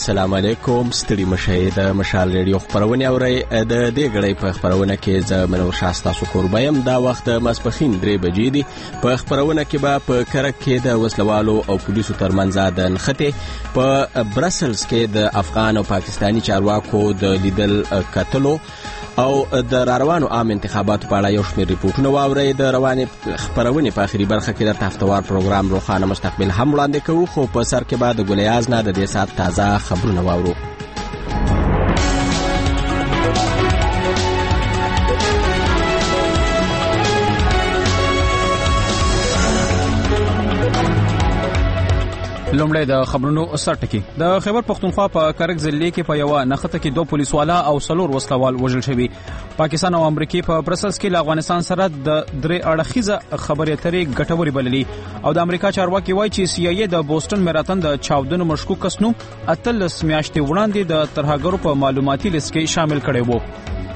السلام علیکم. ستړي مشئ د مشال ریډیو خبرونه اورئ. د دې غړې په خبرونه کې زه منور شاستا سکور بیم. دا وخت ماسپخین 3 بجې دي. په خبرونه کې به په کرک کې د وسلوالو او پولیسو ترمنځ د نښتې، په برسلز کې د افغان او پاکستانی چارواکو د لیدل کتلو او د روانو عام انتخاباتو په اړه یو شمېر ریپورتونه واورئ. د روانې خبرونې په اخري برخه کې د هفتوار پروګرام روښانه مستقبل هم وړاندې کوو، خو په سر کې به د ګلیاز نه د دې ساعت تازه خبرونه واورو. لومړی د خبرونو سرټکی. د خیبر پختونخوا په کرک ضلع کې په یو نښته کې 2 پولیسوالا او 4 وسلوال وژل شوي. پاکستان او امریکا په برسلز کې له افغانستان سره د 3 اړخیزه خبرې اترې ګټورې بللې او د امریکا چارواکي وایي چې سی آی ای د بوسټن میراتن د چاودنو مشکوک کس نوم 18 میاشتې وړاندې د ترهګرو په معلوماتي لیست کې شامل کړی و.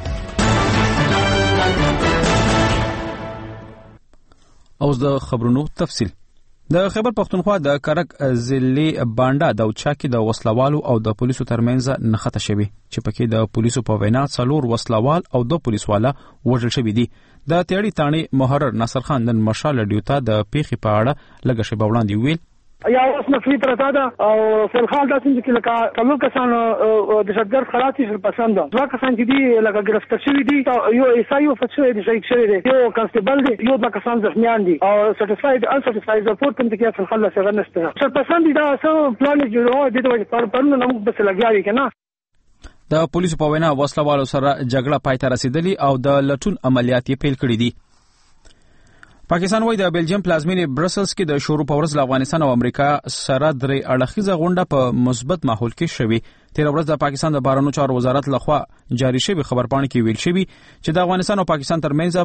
اوس د خبرونو تفصیل. د خیبر پختونخوا د کرک ضلع بانډا د اوچا کې د وسلوالو او د پولیسو ترمنځ نښته شوې چې پکې د پولیسو په وینا 4 وسلوال او 2 پولیسوالا وژل شوي دي. د تیړی تاڼي محرر ناصر خان نن مشال ډیوتا د پیښې په اړه لږ شی وړاندې ویل. یا اوس نفلی پرتا ده او فلخال داسې چې لکه ټول کسان د شتګر خلاصي سر پسند ده. کسان چې دي لکه ګرفتار شوي دي، یو ایسایو فتشوي دي، شهید شوی دی، یو کانسټیبل دی، یو د کسان زخمیان دي او سټیفاید ان سټیفاید رپورټ هم کې فلخال سره نشته. سر پسند دا څو پلان جوړو دي د پرونو نمک بس لګیاري کنه. د پولیسو په وینا وسلوالو سره جګړه پای ته رسیدلی او د لټون عملیات یې پیل کړي دي. پاکستان وایي د بلجیم پلازمینې برسلز کې د شروع په ورځ له افغانستان او امریکا سره 3 اړخیزه غونډه په مثبت ماحول کې شوې. تیر ورځ د پاکستان د بهرنیو چارو وزارت لخوا جاری شوی خبرپاڼه کې ویل شوی چې د افغانستان او پاکستان ترمنځ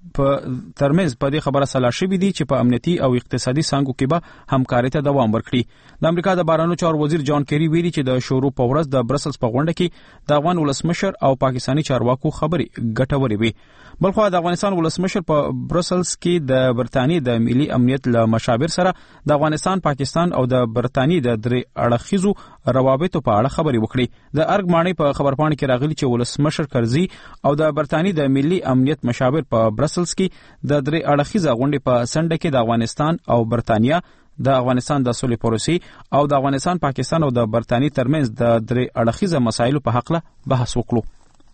په دې خبره سلا شوې دي چې په امنیتي او اقتصادي څانګو کې به همکاري ته دوام ورکړي. د امریکا د بهرنیو چارو وزیر جان کیری ویلي چې د شروع په ورځ د برسلز په غونډه کې د افغان ولسمشر او پاکستانی چارواکو خبرې ګټورې وي. بلخو د افغانستان ولسمشر په برسلز کې د برتانی د ملي امنیت له مشاور سره د افغانستان، پاکستان او د برتانی د 3 اړخیزو روابطو په اړه خبرې وکړي. د ارګ ماڼۍ په خبرپاڼه کې راغلي چې ولسمشر کرزي او د برتانی د ملي امنیت مشاور په برسلز کې د 3 اړخیزه غونډې په سنډه کې د افغانستان او برتانیا، د افغانستان د سولې پروسې او د افغانستان، پاکستان او د برتانی ترمنځ د 3 اړخیزه مسایلو په حق له بحث وکړو.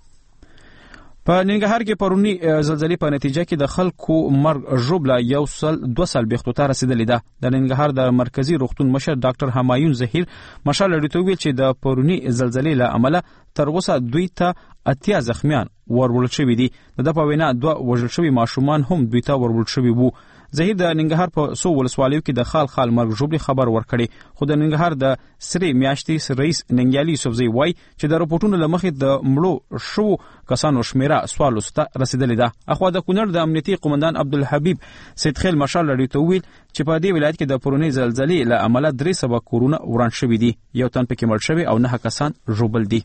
په ننګرهار کې پرونی زلزلې په نتیجه کې د خلکو مرګ ژوبله 2 سال بیختو ته رسیدلې ده. د ننګرهار د مرکزی روغتون مشر ډاکټر همایون زهیر مشال ډیوتا ویل چې د پرونی زلزلې له امله تر اوسه دوی ته 80 زخمیان ورول شوي دي. د په وینا 2 وژل شوي ماشومان هم دوی ته ورول شوي وو. زهیر د ننګرهار په سو ولسوالیو کې د خال مرګ ژوبلې خبر ورکړي، خو د ننګرهار د سری میاشتې رئیس ننګیالي یوسفزی وای چې د رپورټونو لمخې د مړو شو کسانو شمیره 14 ته رسیدلې ده. اخوا د کونړ د امنیتي قومندان عبدالحبیب سیدخیل مشال ډیوتا ویل چې په دې ولایت کې د پرونی زلزلې له امله 300 کورونه وران شوي دي، یو تن پکې مړ شوی او 9 کسان ژوبل دي.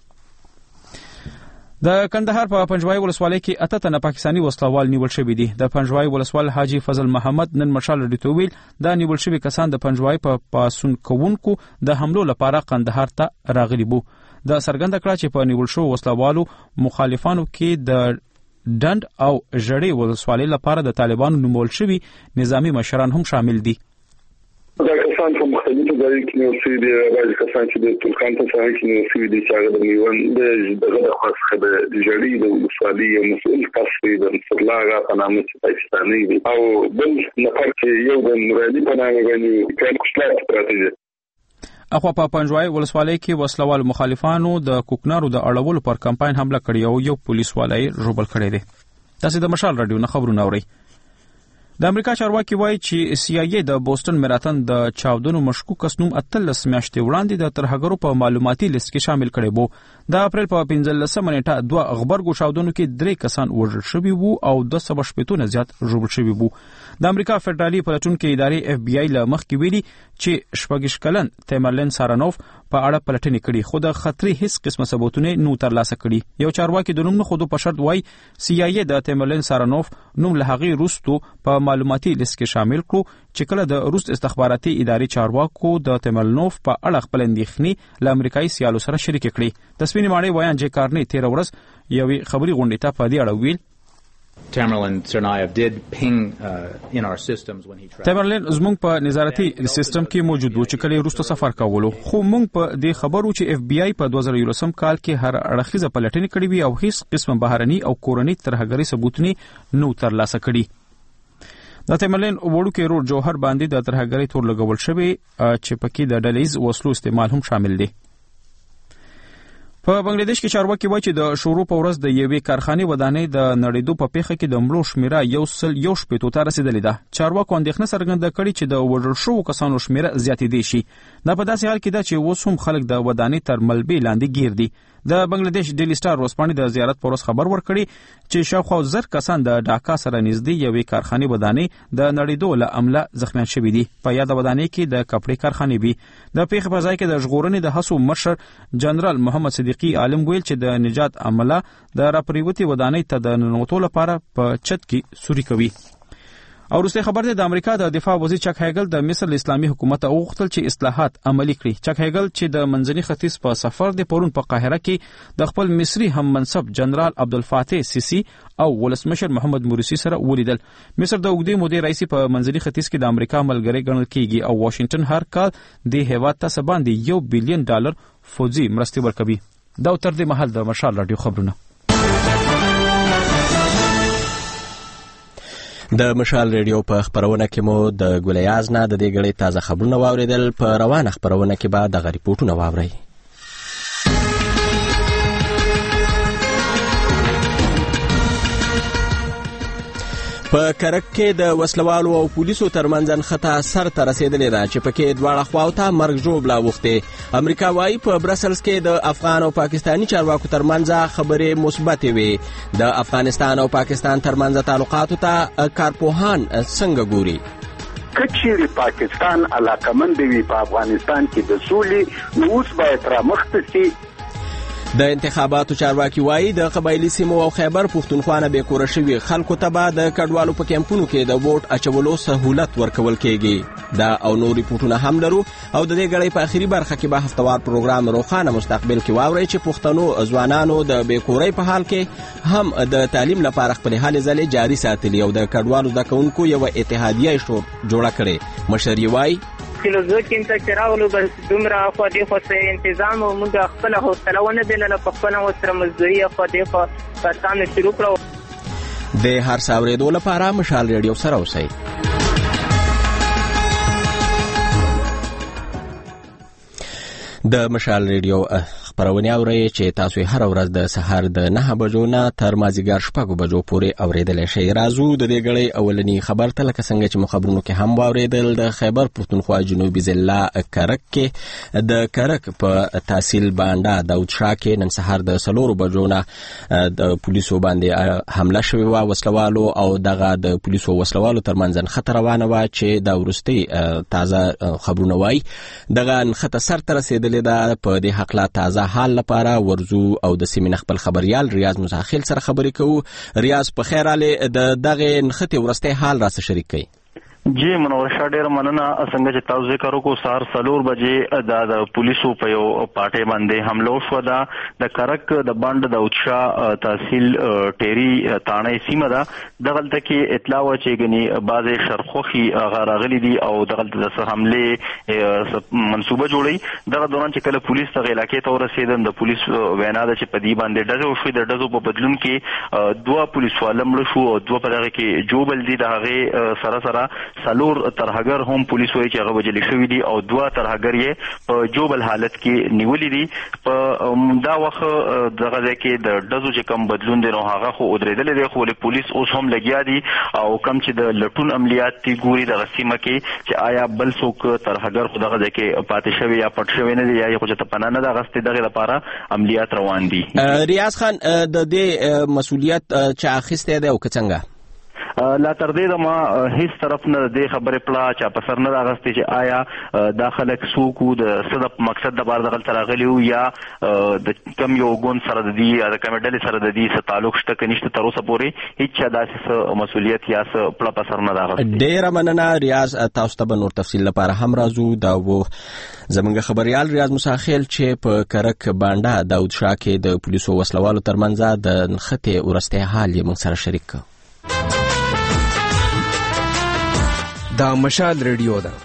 د کندهار په پنجوای ولسوالۍ کې 8 تنه پاکستانی وسلوال نیول شوي دي. د پنجوای ولسوال حاجی فضل محمد نن مشال ډیوتا ویل دا نیول شوي کسان د پنجوای په پاسون کوونکو د حملو لپاره کندهار ته راغلي وو. د څرګنده کړه چې په نیول شو وسلوالو مخالفانو کې د ډند او ژړې ولسوالۍ لپاره د طالبانو نومول شوي نظامی مشران هم شامل دي. دا کسان په مختلفو ځایونو کې نیول شوي دي. بعضې کسان چې د ترکان په ساحه کې نیول شوي دي چې هغه د میوند دغه د خوا څخه د ژړۍ د ولسوالۍ یو مسؤل کس دی، د نصرالله اغا په نامه چې پاکستاني دی، او بل نفر چې یو د نورالي په نامه باندې کان کوشلات پراته دي. اخوا په پنجوای ولسوالۍ کې وسلوال مخالفانو د کوکنارو د اړولو پر کمپاین حمله کړې او یو پولیس والا یې ژوبل کړی دی. تاسو د مشال رادیو نه خبرونه اورئ. د امریکا چارواکي وایي چې سی آی ای د بوسټن میراتن د چاودنو مشکوک کس نوم 18 میاشتې وړاندې د ترهګرو په معلوماتي لیست کې شامل کړی وو. د اپریل په 15 نیټه 2 غبرګو چاودنو کې 3 کسان وژل شوي وو او 280 نه زیات ژوبل شوي وو. د امریکا فدرالي پلټونکو ادارې FBI له مخکې ویلي چې 14 کلن تیمرلن سارانوف په اړه پلټنې کړي خو د خطرې هیڅ قسمه ثبوتونه نو ترلاسه کړي. یو چارواکي د نوم نه خودو په شرط وای CIA د تیمرلن سارانوف نوم له هغې وروسته په معلوماتي لیست کې شامل کړو چې کله د روس استخباراتي ادارې چارواکو د تیمرلنوف په اړه خپل اندېښنې له امریکایي سیالو سره شریک کړي. د سپینې ماڼۍ ویان جې کارني 13 ورځ یوې خبري غونډې ته په دې اړه ویل Tamerlan Tsarnaev did ping in our systems when he traveled. تیمرلن زموږ په نظارتي سیستم کې موجود و چې کله وروسته سفر کولو خو موږ په دې خبرو چې FBI په 2011 کال کې هر اړخیزه پلټنې کړې وي او هیڅ قسم بهرني او کورني ترهګري ثبوتونه نو ترلاسه کړي. د تیمرلن وړوکی رور جوهر باندې د ترهګري تور لګول شوی چې پکې د ډلهیز وسلو استعمال هم شامل دی. په بنگلاديش کې چارواکي وایي چې د شروع په ورځ د یوې کارخانې ودانۍ د نړیدو په پیښه کې د مړو شمیره 101 ته رسیدلې ده. چارواکو اندېښنه څرګنده کړې چې د وژل شوو کسانو شمیره زیاتېدی شي. دا په داسې حال کې ده چې اوس هم خلک د ودانۍ تر ملبې لاندې گیر دي. د بنگلاديش ډیلی سٹار ورځپاڼې د زیارت پر ورځ خبر ورکړي چې شاوخوا 1000 کسان د ډاکا سره نږدې یوې کارخانې ودانۍ د نړیدو له امله زخمیان شوي دي. په یاد ودانۍ کې د کپړې کارخانې وي. د پیښې په ځای کې د ژغورنې د هڅو مشر جنرال محمد صدیقي عالم ویل چې د نجات عمله د راپریوتي ودانۍ ته د ننوتو لپاره په چت کې سوري کوي. او وروسته خبر ده د امریکا د دفاع وزیر چک هیګل د مصر اسلامي حکومت غوښتل چې اصلاحات عملي کړي. چک هیګل چې د منځني ختیځ په سفر د پرون په قاهره کې د خپل مصري هم منصب جنرال عبدالفاتح سیسی او ولسمشر محمد مرسی سره ولیدل. مصر د اوږدې مودې راهیسې په منځني ختیځ کې د امریکا ملګری ګڼل کیږي او واشنگټن هر کال د هیواد ته باندې $1 بلین فوجي مرستې ورکوي. دا تر دې مهال د مشال رادیو خبرونه. د مشال ریډیو په خبرونه کې مو د ګولیاز نه د دې غړي تازه خبرونه واوریدل. په روانه خبرونه کې به د ریپورتونه واورئ. په کرک کې د وسلوالو او پولیسو ترمنځ خطا سر ته رسیدلې ده چې پکې دواړه خواو ته مرګ ژوبله اوښتې. امریکا وایي په برسلز کې د افغان او پاکستاني چارواکو ترمنځ خبرې مثبتې وي. د افغانستان او پاکستان ترمنځ تعلقاتو ته کارپوهان څنګه ګوري؟ کچېرې پاکستان علاقمند وي په افغانستان کې د سولې نو اوس باید رامخته شي. د انتخاباتو چارواکي وایي د قبایلي سیمو او خیبر پښتونخوا نه بې کوره شوي خلکو ته به د کډوالو په کیمپونو کې د ووټ اچولو سهولت ورکول کیږي. دا او نور ریپورټونه هم لرو او د دې غړي په اخیری برخه کې به هفتوار پروګرام روخانه مستقبل کې واورئ چې پښتنو ځوانانو د بې کورۍ په حال کې هم د تعلیم لپاره خپل هلې ځلې جاري ساتلي او د کډوالو زده کوونکو یو اتحادیه جوړه کړې. مشر یې وایي فلزوکین ته چې راغلو بس دومره خو دې خو سه انتظام او موږ خپل حوصله ونه بلله په خپل وسره مزدوري خو دې خو پاتانه شروع کړو. د هر څاورېدو لپاره مشال ریډیو سره اوسئ. د مشال ریډیو خبرونه اورئ چې تاسو هر ورځ د سحر د 9 بجو نه تر مازیګر 6 بجو پورې اوریدل شئ. راځو د دې غړي اولنی خبر ته لکه څنګه چې مخابرونو کې هم واوریدل. د خیبر پښتونخوا جنوبي ضلع کرک کې د کرک په تحصیل باندې داود شاه کې نن سحر د 4 بجو نه د پولیسو باندې حمله شوې و وسلوالو او دغه د پولیسو وسلوالو ترمنځ خطر روانه و چې د ورستي تازه خبرونه وای دغه خطر سر تر رسیدلې ده. په دې حق لا تازه حال لپاره ورزو او د سیمین خپل خبريال ریاض مزاخیل سره خبرې کوو. ریاض په خیر علي د دغه نخته ورسته حال را سره شریک کړي. جی منور شاه ډیر مننه. څنګه چې تاسو ذکر وکړو سهار 4 بجې د پولیسو په یو پاټې باندې حمله وشوه. دا د کرک د بند د اوچا تحصیل ټيري تانه سیمه ده. دغلته کې اطلاع و چې غني بعضې شرخوخي غراغلي دي او دغلته د حمله منسوبه جوړي. دغه دوران چې کله پولیس ته علاقې ته ورسېدل د پولیس وینا ده چې په دې باندې ډزو شوې. د ډزو په بدلون کې 2 پولیسوال مړ شو او 2 په دغه کې جوبل دي. د هغه سره سلور ترهګر هم پولیس وایي چې هغه وجل شوی دي او 2 ترهګر یې په جوبل حالت کې نیولې دي. په دا وخت دغه ځای کې د ډزو چې کم بدلون دی نو هغه خو ودرېدل دي، خو پولیس اوس هم لګیا دي او کم چې د لټون عملیات تی ګوري د غسیمه کې چې آیا بل څوک ترهګر خو دغه ځای کې پاتې شوی یا پټ شوی نه دی یا خو چې پناه نه د غستې دغه لپاره عملیات روان دي. ریاض خان د دې مسؤلیت چا اخیسته دی او څنګه؟ لا تر دې د ما هیڅ طرف نه د خبرې پلا چا په سر نه راغستې چې آیا دا خلک څوک د صدف مقصد د بار دغل تراغلی یا د کم یو ګوند سره د دې یا د کمیډل سره د دې څه تعلق شته کې نشته، تر اوسه پورې هیڅ چا داسې مسؤلیت یا څه پلا په سر نه راغستې. ډېره مننه ریاض، تاسو ته به نور تفصیل لپاره هم راځو. دا و زمونږ خبريال ریاض مساخیل چې په کرک بانډا داود شاه کې د پولیسو وسلوالو ترمنځ د نښتې ورسته حال یې موږ سره شریک کړ. دا مشال ریډیو ده.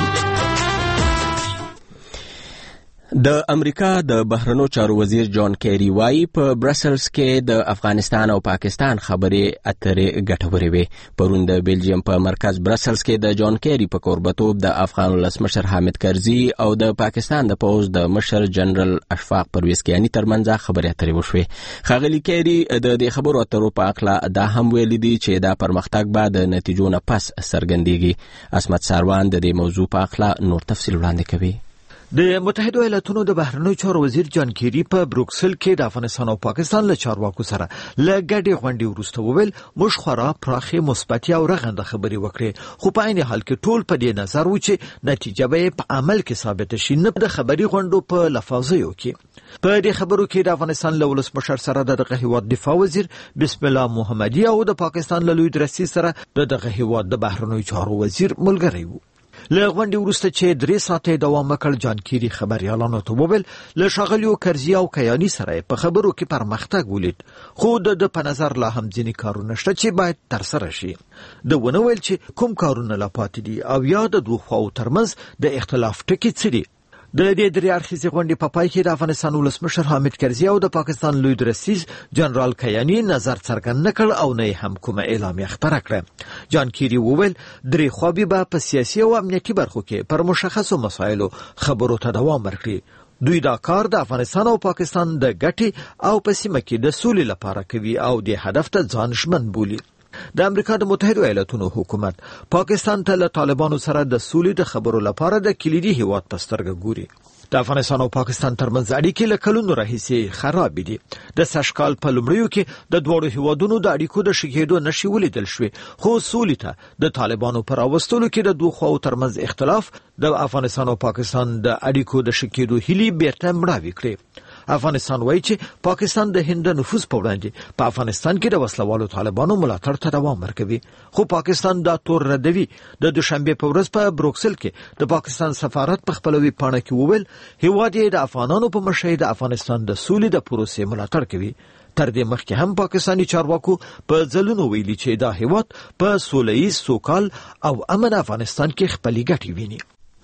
د امریکا د بهرنیو چارو وزیر جان کیری وايي په برسلز کې د افغانستان او پاکستان خبرې اترې ګټورې وي. پرون د بلجیم په مرکز برسلز کې د جان کیری په قربتوب د افغان ولسمشر حامد کرزي او د پاکستان د پوز د مشر جنرال اشفاق پرویز کیانی ترمنځ خبرې اترې وشوې. ښاغلي کیری د دې خبرو اترو په اړه دا هم ویلي دي چې دا پرمختګ به د نتیجو نه پس څرګندېږي. اسمت ساروان د دې موضوع په اړه نور تفصیل وړاندې کوي. د متحده ایالاتونو د بهرنیو چارو وزیر جان کیری په بروکسل کې د افغانستان او پاکستان له چارواکو سره له ګډې غونډې وروسته وویل موږ خورا پراخې مثبتې او رغنده خبرې وکړې، خو په عین حال کې ټول په دې نظر و چې نتیجه به په عمل کې ثابت شي، نه د خبري غونډو په لفاظیو کې. په دې خبرو کې د افغانستان له ولسمشر سره دغه هیواد دفاع وزیر بسم الله محمدي او د پاکستان له لوی درسي سره دغه هیواد د بهرنیو چارو وزیر ملګری وو. له غونډې وروسته چې 3 ساعته دوام وکړ، جان کیری خبريالانو ته وویل له ښاغلیو کرزي او کیانی سره په خبرو کې پرمختګ ولید، خو د په نظر لا هم ځینې کارونه شته چې باید ترسره شي. د ونه ویل چې کوم کارونه لا پاتې دي او یا د دوه خواو ترمنځ د اختلاف ټکي څه دي. د دې درې اړخیزې غونډې په پای کې د افغانستان ولسمشر حامد کرزي او د پاکستان لوی درسي جنرال کیانی نظر څرګند نکړ او نه هم کومه اعلامیه خبره کړه. جان کیری وویل درې خواوې به په سیاسي او امنیتي برخو کې پر مشخصو مسایلو خبرو ته دوام ورکړي. دوی دا کار د افغانستان او پاکستان د ګټې او په سیمه کې د سولې لپاره کوي او د هدف ته ځان ژمن بولي. د امریکا د متحده ایالاتونو حکومت پاکستان ته له طالبانو سره د سولې د خبرو لپاره د کلیدي هیواد په سترګه ګوري. د افغانستان او پاکستان ترمنځ اړیکې له کلونو راهیسې خراب دي. د سشکال په لومړیو کې د دوه هیوادونو د اړیکو د شکېدو نشي ولیدل شوې، خو سولې ته د طالبانو پر اوستلو کې د دوه خواو ترمنځ اختلاف د افغانستان او پاکستان د اړیکو د شکېدو هیلې بیرته مړاوې کړې. افغانستان وایي چې پاکستان د هند نفوذ په وړاندې په افغانستان کې د وسلوالو طالبانو ملاتړ ته دوام ورکوي، خو پاکستان دا تور ردوي. د دوشنبه په ورځ په بروکسل کې د پاکستان سفارت په خپل وی پاڼه کې وویل هیواد یې د افغانانو په مشهد د افغانستان د سولې د پروسې ملاتړ کوي. تر دې مخکې هم پاکستاني چارواکو په ځلونو ویلي چې دا هیواد په سوله‌ییز سوکال او امن افغانستان کې خپلې ګټې ویني.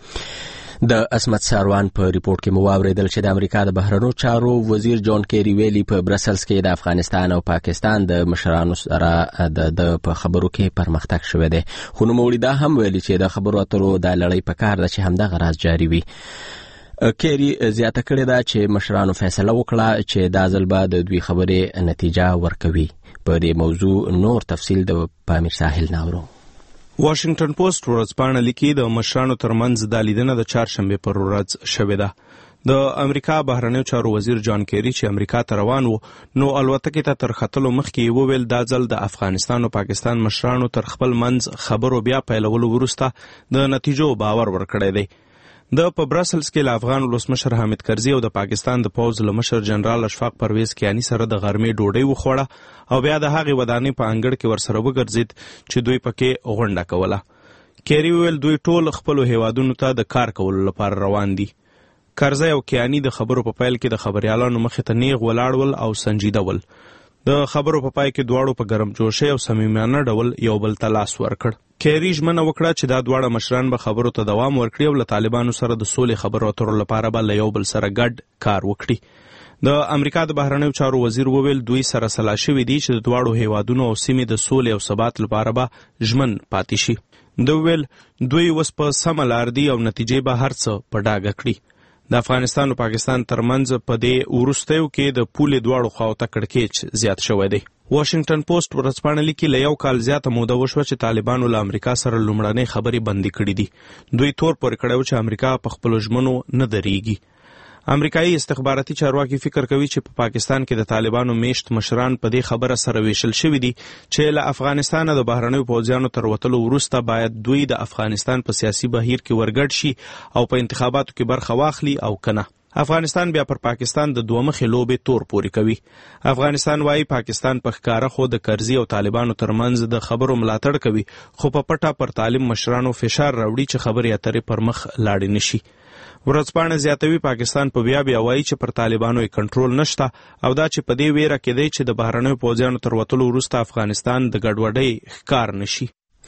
د اسمت ساروان په ریپورت کې مو واوریدل چې د امریکا د بهرنیو چارو وزیر جان کیری ویلي په برسلز کې د افغانستان او پاکستان د مشرانو سره د په خبرو کې پرمختګ شوی دی، خو نوموړي دا هم ویلي چې د خبرو اترو د لړۍ په کار ده چې همدغه راز جاري وي. کیری زیاته کړې ده چې مشرانو فیصله وکړه چې دا ځل به د دوی خبرې نتیجه ورکوي. په دې موضوع نور تفصیل د پامیر ساحل ناورو. واشنگټن پوسټ ورځپاڼه لیکي د مشرانو ترمنځ د لیدنه د چهارشنبه پر ورځ شوې ده. د امریکا بهرنیو چارو وزیر جان کیری چې امریکا ته روان و نو الوتکې ته تر ختلو مخکې وویل دا ځل د افغانستان او پاکستان مشرانو تر خپل منځ خبرو بیا پیلولو وروسته د نتیجو باور ورکړی دی. د په برسلز کې له افغان ولسمشر حامد کرزي او د پاکستان د پوز له مشر جنرال اشفاق پرویز کیانی سره د غرمې ډوډۍ وخوړه او بیا د هغې ودانۍ په انګړ کې ورسره وګرځید چې دوی پکې غونډه کوله. کیری ویل دوی ټول خپلو هیوادونو ته د کار کولو لپاره روان دي. کرزي او کیانی د خبرو په پیل کې د خبريالانو مخې ته نیغ ولاړ ول او سنجیده ول. د خبرو په پای کې دواړو په ګرم جوشۍ او صمیمانه ډول یو بل ته لاس ورکړ. کیری ژمنه وکړه چې دا دواړه مشران به خبرو ته دوام ورکړي او له طالبانو سره د سولې خبرو اترو لپاره به له یو بل سره ګډ کار وکړي. د امریکا د بهرنیو چارو وزیر وویل دوی سره سلا شوي دي چې د دواړو هیوادونو او سیمې د سولې او ثبات لپاره به ژمن پاتې شي. د ویل دوی اوس په سمه لار دي او نتیجې به هر څه په ډاګه کړي. د افغانستان او پاکستان ترمنځ په دې وروستیو کې د پولې دواړو خواو ته کړکېچ زیات شوی دی. واشنگټن پوسټ ورځپاڼه لیکي له یو کال زیاته موده وشوه چې طالبانو له امریکا سره لومړنۍ خبرې بندي کړې دي. دوی تور پورې کړی و چې امریکا په خپلو ژمنو نه درېږي. امریکایي استخباراتي چارواکي فکر کوي چې په پاکستان کې د طالبانو میشت مشران په دې خبره سره ویشل شوي دي چې له افغانستانه د بهرنیو پوځیانو تر وتلو وروسته باید دوی د افغانستان په سیاسي بهیر کې ورګډ شي او په انتخاباتو کې برخه واخلي او کنه. افغانستان بیا پر پاکستان د دوه مخې لوبې تور پورې کوي. افغانستان وايي پاکستان په ښکاره خو د کرزي او طالبانو ترمنځ د خبرو ملاتړ کوي، خو په پټه پر طالب مشرانو فشار راوړي چې خبرې اترې پر مخ لاړې نشي. ورځپاڼه زیاتوي پاکستان په بیا وایي چې پر طالبانو یې کنټرول نشته او دا چې په دې ویره کې دی چې د بهرنیو پوځیانو تر وتلو وروسته افغانستان د ګډوډۍ ښکار نشي.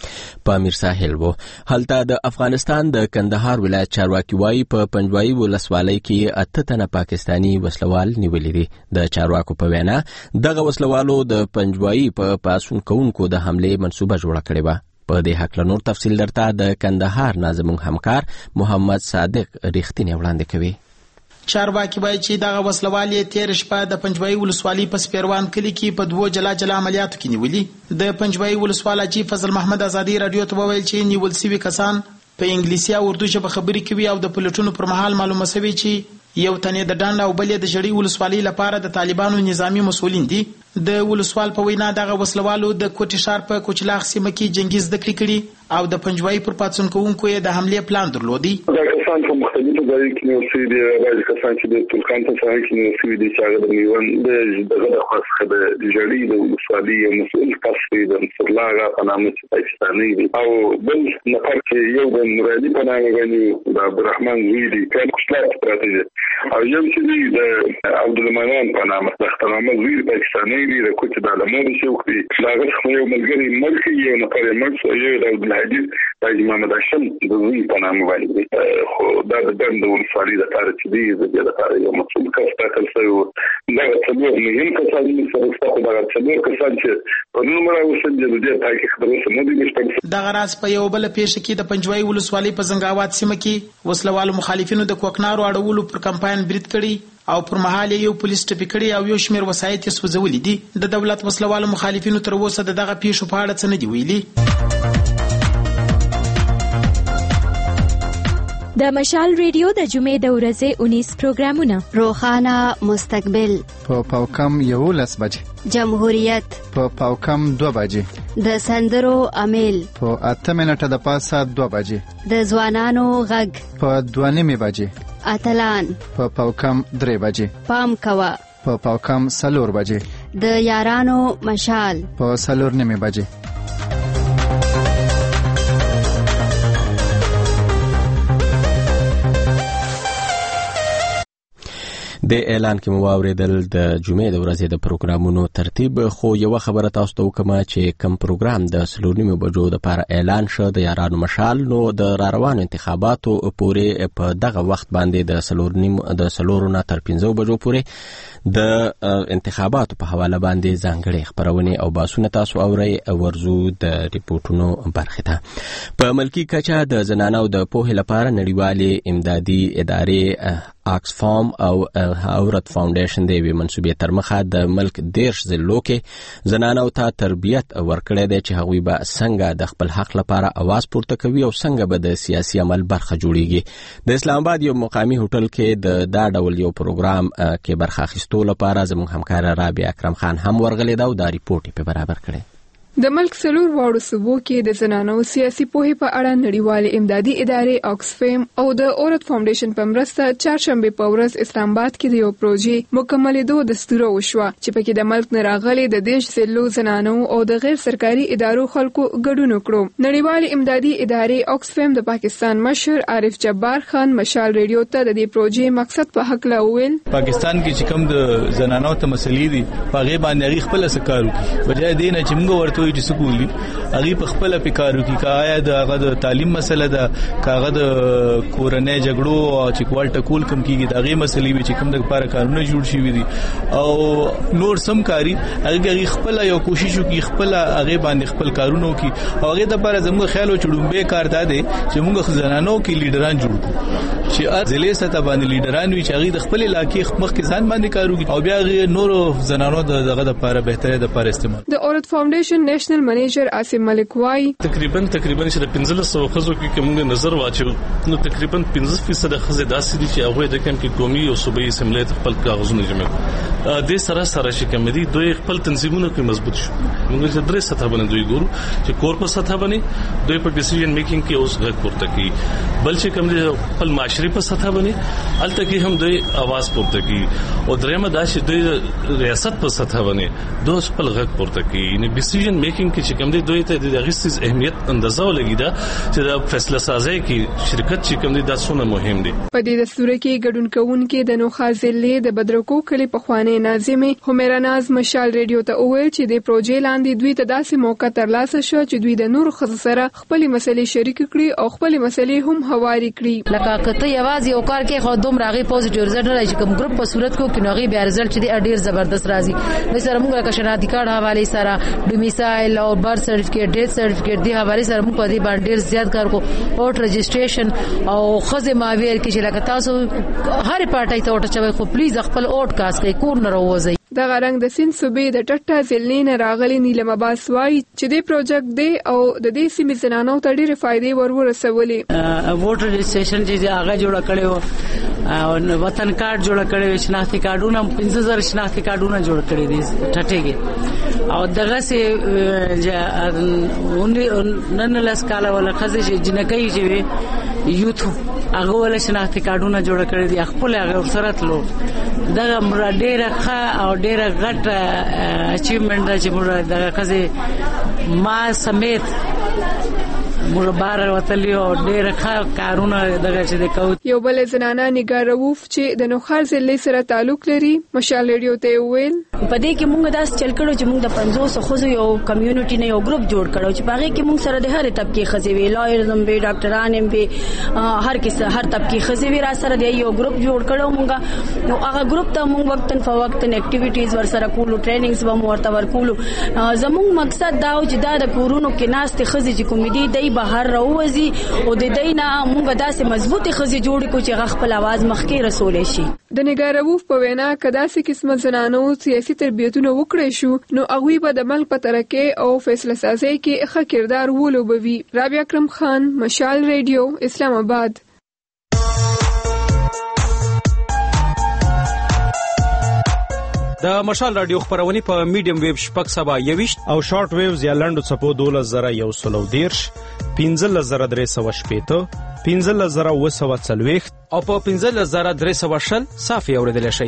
پامیر ساحل وو. هلته د افغانستان د کندهار ولایت چارواکي وایي په پنجوایي ولسوالۍ کې 8 تنه پاکستانی وسلوال نیولي دي. د چارواکو په وینا دغه وسلوالو د پنجوایي په پاسون کوونکو د حملې منصوبه جوړه کړې وه. په دې حق له نور تفصیل درته د کندهار نازمون همکار محمد صادق رښتینی وړاندې کوي. چارواکي وایي چې دغه وسلوال یې تیر شپه د پنجوایي ولسوالۍ په سپیروان کلي کې په 2 جلا عملیاتو کې نیولي. د پنجوایي ولسوالۍ چیف فضل محمد آزادي رادیو ته وویل چې نیول شوي کسان په انګلیسي او اردو ژبه خبرې کوي او د پلټونو پر مهال معلومه شوې چې یو تنې د ډنډ او بلې د جړۍ ولسوالۍ لپاره د طالبانو نظامی مسؤلین دي. د ولسوال په وینا دغه وسلوالو د کوټي ښار په کوچلاغ سیمه کې جنگي زده کړې کړي او د پنجوایي پر پاتون کوونکو یې د حملې پلان درلودي. دا کسان په مختلفو ځایونو کې نیول دي، بعضې کسان چې د ترکان په ساحه کې نیول دي چې هغه د میوند دغه د خوا څخه د جړۍ د ولسوالۍ یو مسؤل کس دی د نصرالله آغا په نامه چې پاکستاني دی او بل نفر چې یو د نورالي په نامه باندې د عبدالرحمن زوی دی کان کوچلاغ پراته دی او یو چې دی د عبدالمنان په نامه د اخترنامه زوی پاکستاني دی د کوچ د علمانو چې وکړي هغه څخه یو ملګری ملکي یو نفر یې مړ شو، یو د عبدالحدید حاجي محمد هاشم د زوی په نامه باندې خو دا د ډنډ ولسوالۍ دپاره چې دی د دې لپاره یو مسؤل کس ټاکل شوی و. دغه څلور مهم کسان سره شته خو دغه څلور کسان چې په نوم راوستل دي د دې تحقیق خبره نه دي بشپړ. دغه راز په یو بل پیښه کې د پنجوایي ولسوالۍ په زنګاوات سیمه کې وسلوالو مخالفینو د کوکنارو اړولو پر کمپاین برید کړی او پر مهال یو پولیس ټپي کړی او یو شمېر وسایط یې سوځولي دي. د دولت وسلوالو مخالفینو تر اوسه دغه پیښو په اړه څه نه دي ویلي. د مشال ریډیو د جمعې د ورځې 19 پروګرامونه: روخانه مستقبل په پاوکم 11 بجې، جمهوریت په پاوکم 2 بجې، د سندرو امیل په 8 منټه د پاسه 2 بجې، د ځوانانو غږ په 2:30 بجې، اتلان په پاوکم 3 بجې، پام کوا په پاوکم 4 بجې، د یارانو مشال په 4:30 بجې. د اعلان کې مو واوریدل د جمعې د ورځې د پروګرامونو ترتیب. خو یو خبره تاسو ته وکم چې کم پروګرام د 4:30 بجو د لپاره اعلان شو د یارانو مشال، نو د راروانو انتخاباتو پورې په دغه وخت باندې د 4:30 نه تر 5 بجو پورې د انتخاباتو په حواله باندې ځانګړي خبرونه او باسونه تاسو اورئ. ورزو د ریپورتونو برخه ده. په ملکی کچا د زنانو د پوهې لپاره نړیوالې امدادي ادارې آکسفام او عورت فاونډیشن د وی منسوبې تر مخه د ملک 10 ضلعو کې زنانو ته تربیت ورکړی دی چې هغوی به څنګه د خپل حق لپاره आवाज پورته کوي او څنګه به د سیاسي عمل برخه جوړیږي. د اسلام آباد یو مقامی هوټل کې دا ډول یو پروګرام کې برخه اخیستو لپاره زموږ همکار رابعه اکرم خان هم ورغلی دا او دا ریپورت په برابر کړی. د ملک څلور واړو صوبو کې د زنانو سیاسي پوهې په اړه نړیوالې امدادي ادارې آکسفام او د عورت فاونډیشن په مرسته چهارشنبه په ورځ اسلام آباد کې د یو پروژې مکملېدو دستور وشو چې پکې د ملک نه راغلي د 10 ضلعو زنانو او د غیر سرکاري ادارو خلکو ګډون وکړو. نړیوالې امدادي ادارې آکسفام د پاکستان مشر عارف جبار خان مشال ریډیو ته د دې پروژې مقصد په حق لا وویل. پاکستان کې چې کوم د زنانو ته مسلې دي هغه باندې خپل سکارو بجای دینه چې موږ ورته ته چې څه کولی هغه په خپل پکارو کې کایا د هغه د تعلیم مسله ده کاغه د کورنۍ جګړو او چې کوالټ کول کم کیږي د هغه مسلې چې کوم د لپاره کارونه جوړ شي وي او نور سم کاری هغه خپل یو کوشش وکي خپل هغه باندې خپل کارونه وکي او هغه د لپاره زموږ خیال او چړومبه کار ده چې موږ خزانانو کې لیډران جوړ کړو چې ځلې سره باندې لیډران وي چې هغه د خپل علاقې مخ کې ځان باندې کارو او بیا نور زنانو دغه لپاره بهتره د لپاره استعمال. د اورت فاونډیشن نېشنل منیجر عاصم ملک وای تقریبا چې د 1500 خزو کې کومه نظر واچو نو تقریبا 15% خزې داسې دي چې هغه د کوم کې قومي او صوبایي اسمبلی خپل کاغذونه جمع د سره چې کوم دي دوی خپل تنظیمونه کې مضبوط شو موږ چې درې سطح باندې دوی ګورو چې کورپس سطح باندې دوی په ډیسیژن میکینګ کې اوس غږ پورته کوي بل چې کوم دي خپل معاشري په سطح باندې الته کې هم دوی आवाज پورته کوي او درېمه دا چې دوی ریاست په سطح باندې دوی خپل غږ پورته کوي یعنی ډیسیژن میکینګ کې چې کوم دي دوی ته د غیستیز اهمیت اندازه ولګي دا چې د فیصله سازي کې شرکت چې کوم دي دا څونه مهم دي. په دې دستور کې ګډون کوونکي د نوخا ضلع د بدرکو کلی په خوانې ناظمه همیرا ناز مشال ریډیو ته وویل چې د پروژې لاندې دوی ته داسې موقع ترلاسه شو چې دوی د نور خصوص سره خپل مسلې شریک کړي او خپل مسلې هم هواري کړي. لکه کته یوازې یو کار کې خو دوم راغي پوزټیو رزلټ راځي کوم ګروپ په صورت کې نوغي بیا رزلټ چې ډیر زبردست راځي مثلا موږ لکه شناختی کارت حواله سره ډومیسایل او برث سرټیفیکیټ ډیټ سرټیفیکیټ دی حواله سره موږ په دې باندې ډیر زیات کار کو اوټ رجسټریشن او خزه ماویر کې چې لکه تاسو هر پارټي ته اوټ چوي خو پلیز خپل اوټ کاس کوي کور نه راوځي. د غرنګ د سین صوبې د ټټا ضلع نه راغلي نیلم عباس وای چې د پروجیکټ دی او د دې سیمې زنانو ته ډېرې فائدې ورسولې. ووټ رجسټریشن چې هغه جوړ کړي او وطن کارت جوړ کړي شناختی کارتونه 15000 شناختی کارتونه جوړ کړي دي ټټېږي او دغه سي نن لاس کاله ولا خزه چې جنکې چې یوث هغه ول شناختی کارتونه جوړ کړي دي خپل هغه سره تلو دغه ډېره ښه او ډېره غټه اچیومنت چې موږ دغه خزه ما سمیت مربار وتلی او ډېر ښه کارونه دغه چې د کو یو بل زنانه نگار ووف چې د نوخار ضلع سره تعلق لري مشال ریډیو ته ویل په دې کې موږ داس چل کړو چې موږ د 500 خزو یو کمیونټي نه یو ګروپ جوړ کړو چې باغې کې موږ سره د هر طبقه خزې وی لایرز هم به ډاکټران هم به هر طبقه خزې وی را سره د یو ګروپ جوړ کړو موږ نو هغه ګروپ ته موږ وختن فوقتن اکټیویټیز ور سره کولو ټریننګز به ورته ورکولو زموږ مقصد دا و چې دا د کورونو کې ناست خزې چې کومېدي دی بهر راوځي او د دینا موږ داسې مضبوطه خزې جوړ کو چې خپل आवाज مخکې رسول شي. د نگار ووف په وینا کدا سې قسمت زنانو سیاسي تربیتونه وکړي شو نو هغه به د ملک په ترکه او فیصله سازي کې ښه کردار ولوبوي. رابعه اکرم خان مشال ریډیو اسلام آباد. د مشال رادیو خبرونه په میډیم ویب شپږ سبا 21 او شارټ ویوز یا لنډو چپو 12110 15315 15040 او په 15320 صافي اوریدل شي.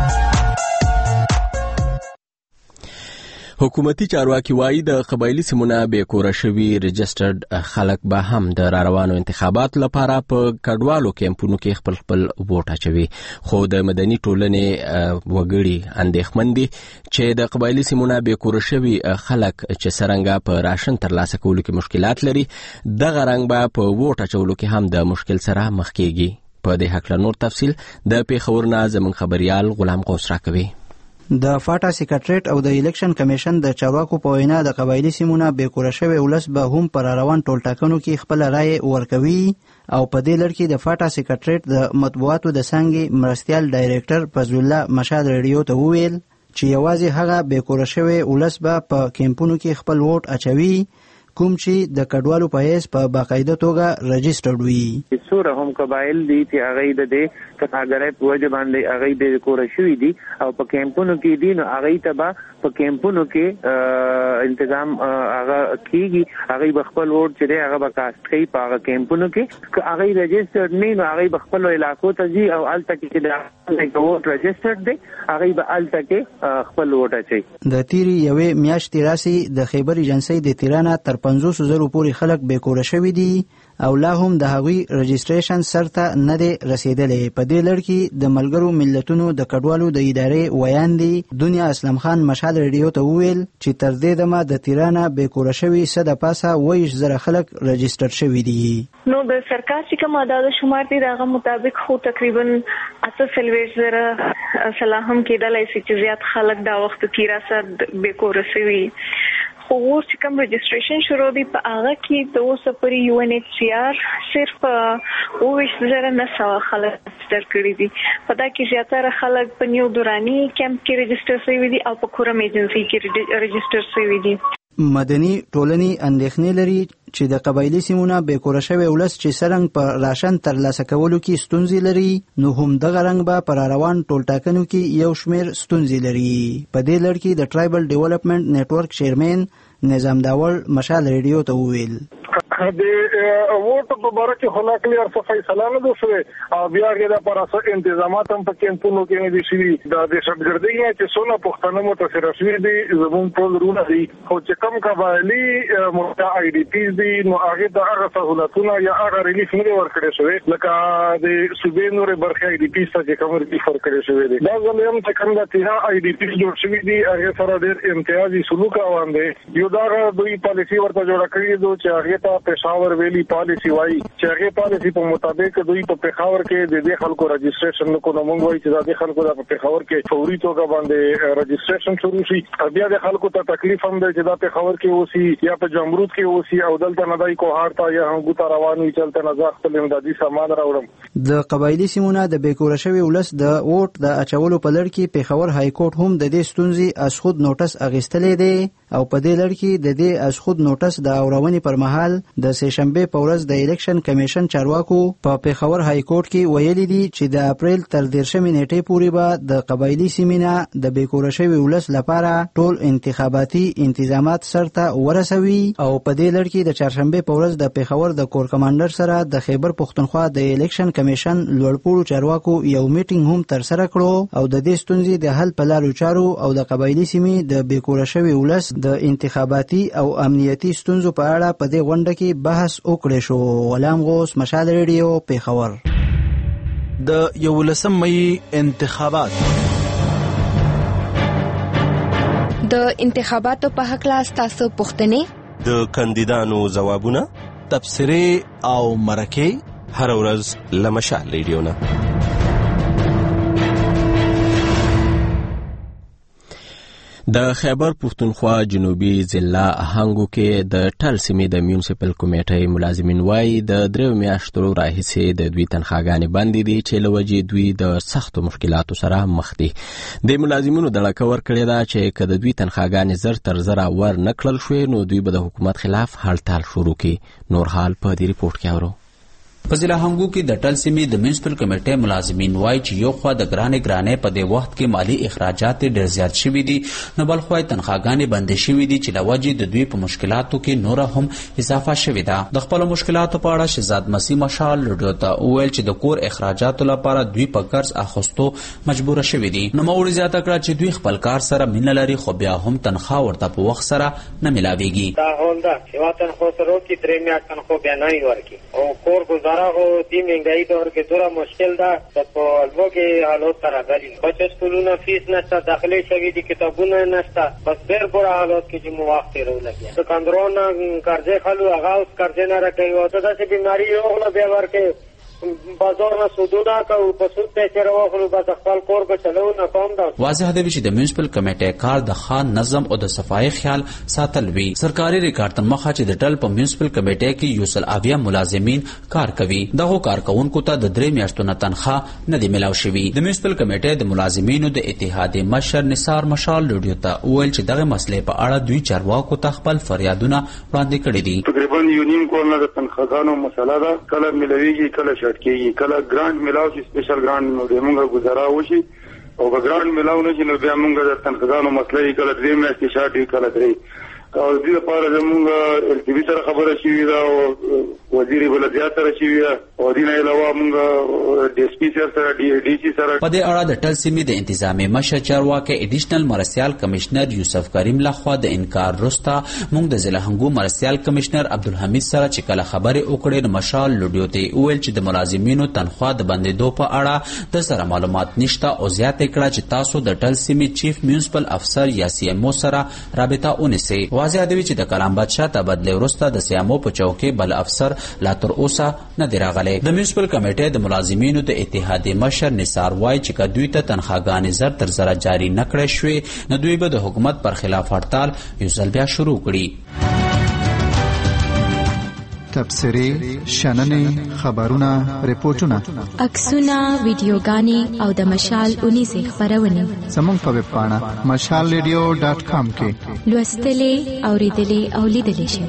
حکومتي چارواکي وایي د قبایلی سیمونه به کور شوي رجسترډ خلک به هم د روانو انتخاباتو لپاره په کډوالو کیمپونو کې خپل ووټ اچوي خو د مدني ټولنې وګړي اندېښمن دي چې د قبایلی سیمونه به کور شوي خلک چې سرنګ په راشن ترلاسه کولو کې مشکلات لري دغه رنګ به په ووټ اچولو کې هم د مشکل سره مخ کیږي. په دې حق له نور تفصیل د پیښور نه زموږ خبريال غلام قوس راکوي. د فاټا سیکریټریټ او د الیکشن کمیشن د چارواکو په وینا د قبایلی سیمونه به کور شوی ولس به هم پر روان ټولټاکنو کې خپل رائے ورکوي او په دې لړ کې د فاټا سیکریټریټ د مطبوعاتو د څنګه مرستيال ډایریکټر فضل الله مشال ریډیو ته وویل چې یوازې هغه به کور شوی ولس به په کیمپونو کې خپل ووټ اچوي کوم چې د کډوالو په هیڅ په باقاعده توګه رجسټرډ وي. سوره هم قبایل دي چې هغه د دې کټاګرې په وجه باندې هغه د کور شوی دي او په کیمپونو کې دي نو هغه ته په کیمپونو کې تنظیم هغه کیږي هغه بخپل ووټ چې هغه به کاست کوي په هغه کیمپونو کې هغه رجسټرډ نه نو هغه بخپل علاقو ته ځي او الته کې د ووټ رجسټرډ دي هغه به الته کې خپل ووټ اچي. د تیری یوې میاشتې راسي د خیبر ایجنسی د تیرانه تر 500,000 پورې خلک به کور شوی دي او لا هم د هغوی رجسټریشن سرته نه دی رسیدلی. په دې لړ کې د ملګرو ملتونو د کډوالو د ادارې ویاندې دنیا اسلم خان مشال ریډیو ته وویل چې تر دې دمه د تیرانه بې کوره شوي څه د پاسه 22,000 خلک رجسټر شوي دي. نو د سرکار چې کوم عدد شمار دی دغه مطابق خو تقریبا 48,000 سلاهم کېدلای شي چې زیات خلک دا وخت کې راسه بې کوره شوي. خو چې کوم رجسټریشن شروع دی په هغه کې د اوسه پورې UNHCR صرف 22,900 خلک رجسټر کړي دي. په دا کې زیاتره خلک په نیو دورانی کیمپ کې رجسټر شوي دي او په کورم ایجنسي کې رجسټر شوي دي. مدني ټولنې اندېښنې لري چې د قبایلي سیمونو بې کوره شوی ولس چې څرنګ په راشن ترلاسه کولو کې ستونزې لري نو هم دغه رنګ به پر روان ټولټاکنو کې یو شمېر ستونزې لري. په دې لړ کې د ټرایبل ډیولپمنٹ نیټورک چیرمن نظام داول مشال ریډیو ته وویل د ووټ په باره کې خلا کلیر څه فیصله نه دوسوي او بیا غیر پر اساس انتظامات هم په کیمپونو کې نه دي شوي. د دهشتګردۍ چې څونه پښتانه متاثر شوي دي زموږ ټول رونه دي خو چې کم قبایلي مرتا IDPs دي نو هغه د هغه سہولتونه یا هغه ریلیف نه ورکړي شوی لکه د صوبې نورې برخې IDPs ته کوم ریلیف ورکړي شوی دي. دا ځلیم چې کوم د تیرا IDPs جوړ شوي دي هغه سره ډېر امتیازي سلوک روان دي. یو دا دوی پالیسی ورته جوړ کړی دي چې هغه ته پېښور ویلي پالیسی وایي چې هغه پالیسی په مطابق دوی په پېښور کې د دې خلکو رجسټریشن نو کوم موږ وایي چې د خلکو د پېښور کې فوري توګه باندې رجسټریشن شروع شي. بیا د خلکو ته تکلیف هم دی چې د پېښور کې اوسي یا په جمرود کې اوسي او دلته نه دای کو هارتا یا هغه ته روان وي چلته نه ځخ خپل امدادي سامان راوړم. د قبایلی سیمونو د بیکوره شوی ولس د ووټ د اچولو په لړ کې پېښور های کورټ هم د دې ستونزې از خود نوټس اخیستلې دی او په دې لړ کې د دې از خود نوټس د اورونې پر مهال د سهشنبه په ورځ د الیکشن کمیشن چارواکو په پېښور های کورټ کې ویلي دي چې د اپریل تر 13 نیټې پورې به د قبایلی سیمینه د بیکوره شوی ولس لپاره ټول انتخاباتي انتظامات سرته ورسوي او په دې لړ کې د چهارشنبه په ورځ د پېښور د کور کمانډر سره د خیبر پښتونخوا د الیکشن کمیشن لوړپوړو چارواکو یو میټینګ هم ترسره کړو او د دې ستونزې د حل په لارو چارو او د قبایلی سیمې د بیکوره شوی ولس د انتخاباتي او امنیتي ستونزو په اړه په دې غونډه کې بحث وکړی شو. غلام غوث مشال ریډیو پېښور. د 11 مئی انتخابات د انتخاباتو په حق لا تاسو پوښتنې د کاندیدانو ځوابونه تبصرې او مرکې هر ورځ لمشال ریډیو نه. د خیبر پښتونخوا جنوبي ضلع هنګو کې د ټل سیمې د میونسپل کمیټې ملازمین وایي د 3 میاشتو راهیسې د دوی تنخواګانې بندې دي چې له وجې دوی د سختو مشکلاتو سره مخ دي. د ملازمینو دړکه ورکړې ده چې که د دوی تنخواګانې زر تر زره ور نه کړل شوې نو دوی به د حکومت خلاف هړتال شروع کړي. نور حال په دې ریپورت کې اورو. په ضلع هنګو کې د ټل سیمې د میونسپل کمیټې ملازمین وایي چې یو خوا د ګرانې په دې وخت کې مالی اخراجات ډېر زیات شوي دي نو بل خوا تنخواګانې بندې شوي دي چې له وجې د دوی په مشکلاتو کې نوره هم اضافه شوې ده. د خپلو مشکلاتو په اړه شهزاد مسیح مشال ریډیو ته وویل چې د کور اخراجاتو لپاره دوی په قرض اخیستو مجبوره شوي دي. نوموړي زیاته کړه چې دوی خپل کار سره مینه لري خو بیا هم تنخوا ورته په وخت سره نه میلاویږي. دا هول ده چې وطن خو سره کې 3 میاشتې تنخوا بیا نه ورکړي او کور گزاره هو دې مهنګای دور کې ډېره مشکل ده په لوګي حالات سره غلي بچو سکولونو فیس نشته داخلي شوی دي کتابونه نشته بس ډېر بوره حالات کې چې مو وخت تیرول لګي دکاندارونه قرضې خلو هغه اوس قرضې نه راکوي او داسې بیماری یو غله بیا ورکوي بازار نه سودونه کوي په سود پیسې راوخلو بس خپل کور به چلو نه کوم ده. واضح دی چې د میونسپل کمیټې کار د خان نظم او د صفای خیال ساتل وی. سرکاري ریکارډ تر مخه چې د ټل په میونسپل کمیټې کې یو سل اویا ملازمین کار کوي دغه کارکونکو ته د 3 میاشتو نه تنخواه نه دی ملاو شوی. د میونسپل کمیټې د ملازمینو د اتحاد مشر نثار مشال ریډیو ته ویل چې دغه مسلې په اړه دوی چارواکو ته خپل فریادونه وړاندې کړي دي. تقریبا یونین کورنه د تنخواهانو مسله ده کله ملويږي کله کېږي کله ګرانټ ملاو شي سپیشل ګرانټ نو موږ گزاره وشي او ګرانټ ملاو نه شي نو بیا موږ د تنخواهانو مسلې کله 3 میاشتې شاته کله 3 او دې لپاره زموږ LTV سره خبره شوې ده او وزیر بلدیات سره شوې ده او دې نه علاوه موږ DSP سره DC سره. په دې اړه د ټل سیمې د انتظامی مشر چارواکي ایډیشنل مرستیال کمشنر یوسف کریم لخوا د انکار وروسته موږ د ضلع هنګو مرستیال کمشنر عبدالحمید سره چې کله خبرې وکړې نو مشال لوډیو ته وویل چې د ملازمینو تنخوا د بندېدو په اړه د سره معلومات نشته او زیاته کړه چې تاسو د ټل سیمې چیف میونسپل افسر یا CMO سره رابطه ونیسئ. واضح دی چې د کلام بادشاه تبدیل وروسته د CMO په چوکۍ بل افسر لا تر اوسه نه دی راغلی. د میونسپل کمیټې د ملازمینو د اتحادیې مشر نثار وایي چې که دوی ته تنخواګانې زر تر زره جاري نه کړې شوې نو دوی به د حکومت پر خلاف هړتال یو ځل بیا شروع کړي. تبصرې، شننې، خبرونه، ریپورټونه، عکسونه، ویډیوګانې او د مشال 19 خبرونه زموږ په ویب پاڼه mashalradio.com کې لوستلې، اوریدلې او لیدلې شئ.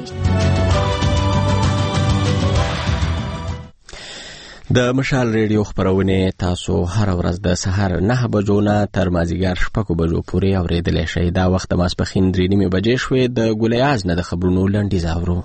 د مشال ریډیو خبرونه تاسو هر ورځ د سهار 9 بجو نه تر مازیګر 6 بجو پورې اوریدلای شئ. دا وخت ماسپښین 3:30 بجې شوې. د ګولیاز نه د خبرونو لنډیز اورو.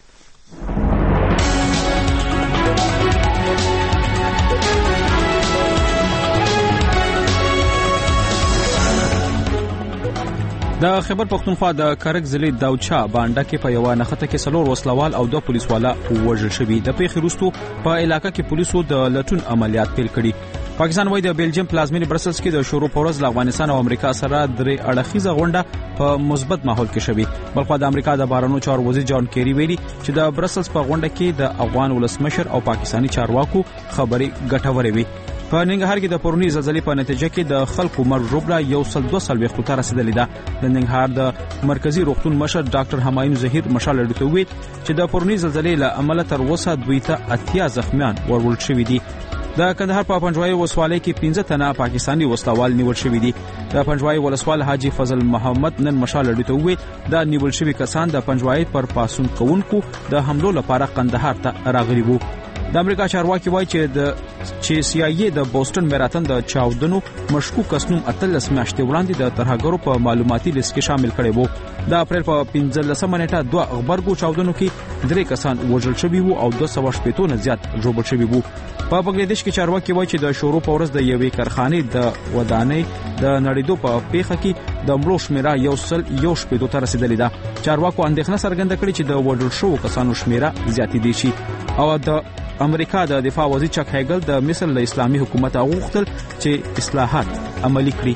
د خیبر پختونخوا د کرک ضلع داوچا بانډه کې په یو نخته کې 4 وسلوال او 2 پولیسوالا وژل شوي. د پیښې وروسته په علاقې کې پولیسو د لټون عملیات پیل کړي. پاکستان وایي د بیلجیم پلازمینې برسلز کې د شروع پورز له افغانستان او امریکا سره درې اړخیزه غونډه په مثبت ماحول کې شوي. بلخو د امریکا د بهرنیو چارو وزیر جان کیری ویلي چې د برسلز په غونډه کې د افغان ولسمشر او پاکستاني چارواکو خبرې ګټورې وي. په ننګرهار کې د پرونی زلزلې په نتیجه کې د خلکو مرګ ژوبله 102 ته رسیدلې ده. د ننګرهار د مرکزی روغتون مشر ډاکټر همایون زهیر مشال لري وی چې د پرونی زلزلې له امله تر اوسه دوی ته 80 زخمیان ورول شوي دي. د کندهار په پنجوایي ولسوالۍ کې 15 تنه پاکستاني وسلوال نیول شوي دي. د پنجوایي ولسوال حاجی فضل محمد نن مشال لري وی د نیول شوي کسان د پنجوایي پر پاسون کوونکو د حملو لپاره قندهار ته راغلي وو. د امریکا چارواکي وایي چې CIA د بوسټن میراتن د چاودنو مشکوک اسنوم 18 میاشتې وړاندې د ترهګرو په معلوماتي لیست کې شامل کړي وو. د اپریل په 15 نیټه 2 غبرګو چاودنو کې 3 کسان وژل شوي وو او 280 نه زیات ژوبل شوي وو. په بنگلاديش کې چارواکي وایي چې د شروع په ورځ د یوې کارخانې د ودانۍ د نړیدو په پیښه کې د مړو شمیره 101 ته رسیدلې ده. چارواکو اندېښنه څرګنده کړې چې د وژل شوو کسانو شمیره زیاتې دي شي. او د امریکا د دفاع وزیر چک هیګل د مصر له اسلامي حکومت غوښتل چې اصلاحات عملي کړي.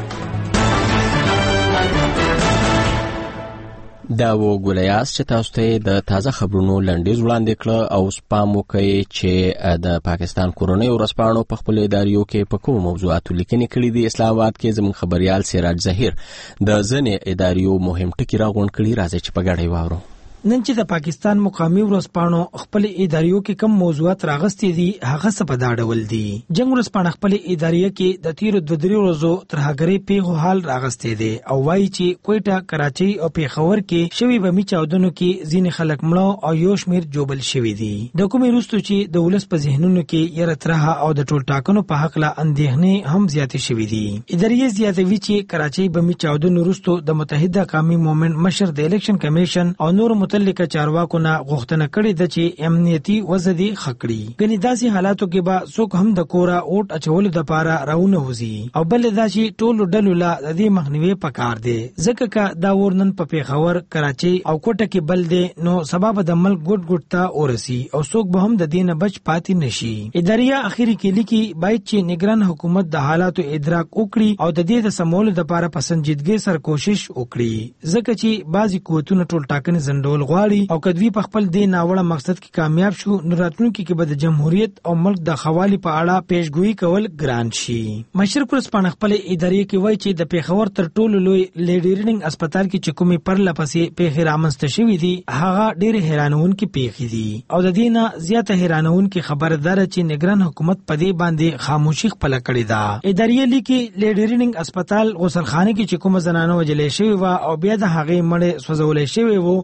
دا و ګولیاس چې تاسو ته د تازه خبرونو لنډیز وړاندې کړ او سپام وکړي چې د پاکستان کورونی ورسپانو په خپل اداریو کې په کوم موضوعاتو لیکنې کړې دي. اسلام آباد کې زموږ خبريال سراج ظهیر د ځنې اداریو مهم ټکي راغونډ کړي. راځي چې په ګډه واورو. نن چې د پاکستان مقامی ورځپاڼو خپل اداریو کې کم موضوعات راغستې دي هغه څه په دا ډول دي. جنگ ورځپاڼه خپل اداریه کې د تیر 2 ورځو ترهګرۍ پیښو حال راغستې دي او وایي چې کوټه، کراچۍ او پیښور کې شوی بمي چاودنو کې ځینې خلک مړه او یو شمیر جوبل شوي دي. د کومې وروسته چې د ولس په ذهنونو کې یره ترها او د ټول ټاکنو په حق لا اندېښنې هم زیاتې شوي دي. اداریه زیاتوي چې کراچۍ بمي چاودنو وروسته د متحده قومي مومنت مشر د الیکشن کمیشن او نور متعلقه چارواکو نه غوښتنه کړې ده چې امنیتي وضعي خکړي. ګنې داسې حالاتو کې به څوک هم د کورا اوټ اچولو د پاره راونه وځي او بل دا چې ټولو ډلو لا د دې مخنیوي پکار دی. ځکه که دا ورنن په پیښور، کراچۍ او کوټه کې بل دی نو سبب د ملک ګډ ته ورسي او څوک به هم د دینه بچ پاتې نشي. اداریه اخیری کې لیکي باید چې نگران حکومت د حالاتو ادراک وکړي او د دې د سمول د لپاره په سنجیدګۍ سره کوشش وکړي. ځکه چې بعضی قوتونه ټول ټاکنې زندول غواړي او کدوی په خپل دې ناوړه مقصد کې کامیاب شو نو راتلونکي کې به د جمهوریت او ملک د خوالي په اړه پیشګوئی کول ګران شي. مشرق ورځپاڼه خپل ادارې کې وایي چې د پیښور تر ټولو لوی لیډی ریډینګ هسپتال کې چې کومې پرله پسې پیښې رامنځته شوې دي هغه ډېرې حیرانونکې پیښې دي او د دې نه زیاته حیرانونکې خبره ده چې نگران حکومت په دې باندې خاموشي خپله کړې ده. ادارې لیکي لیډی ریډینګ هسپتال غسلخانه کې چې کومه زنانه وجلې شوې وه او بیا د هغې مړې سوځولې شوې وو که د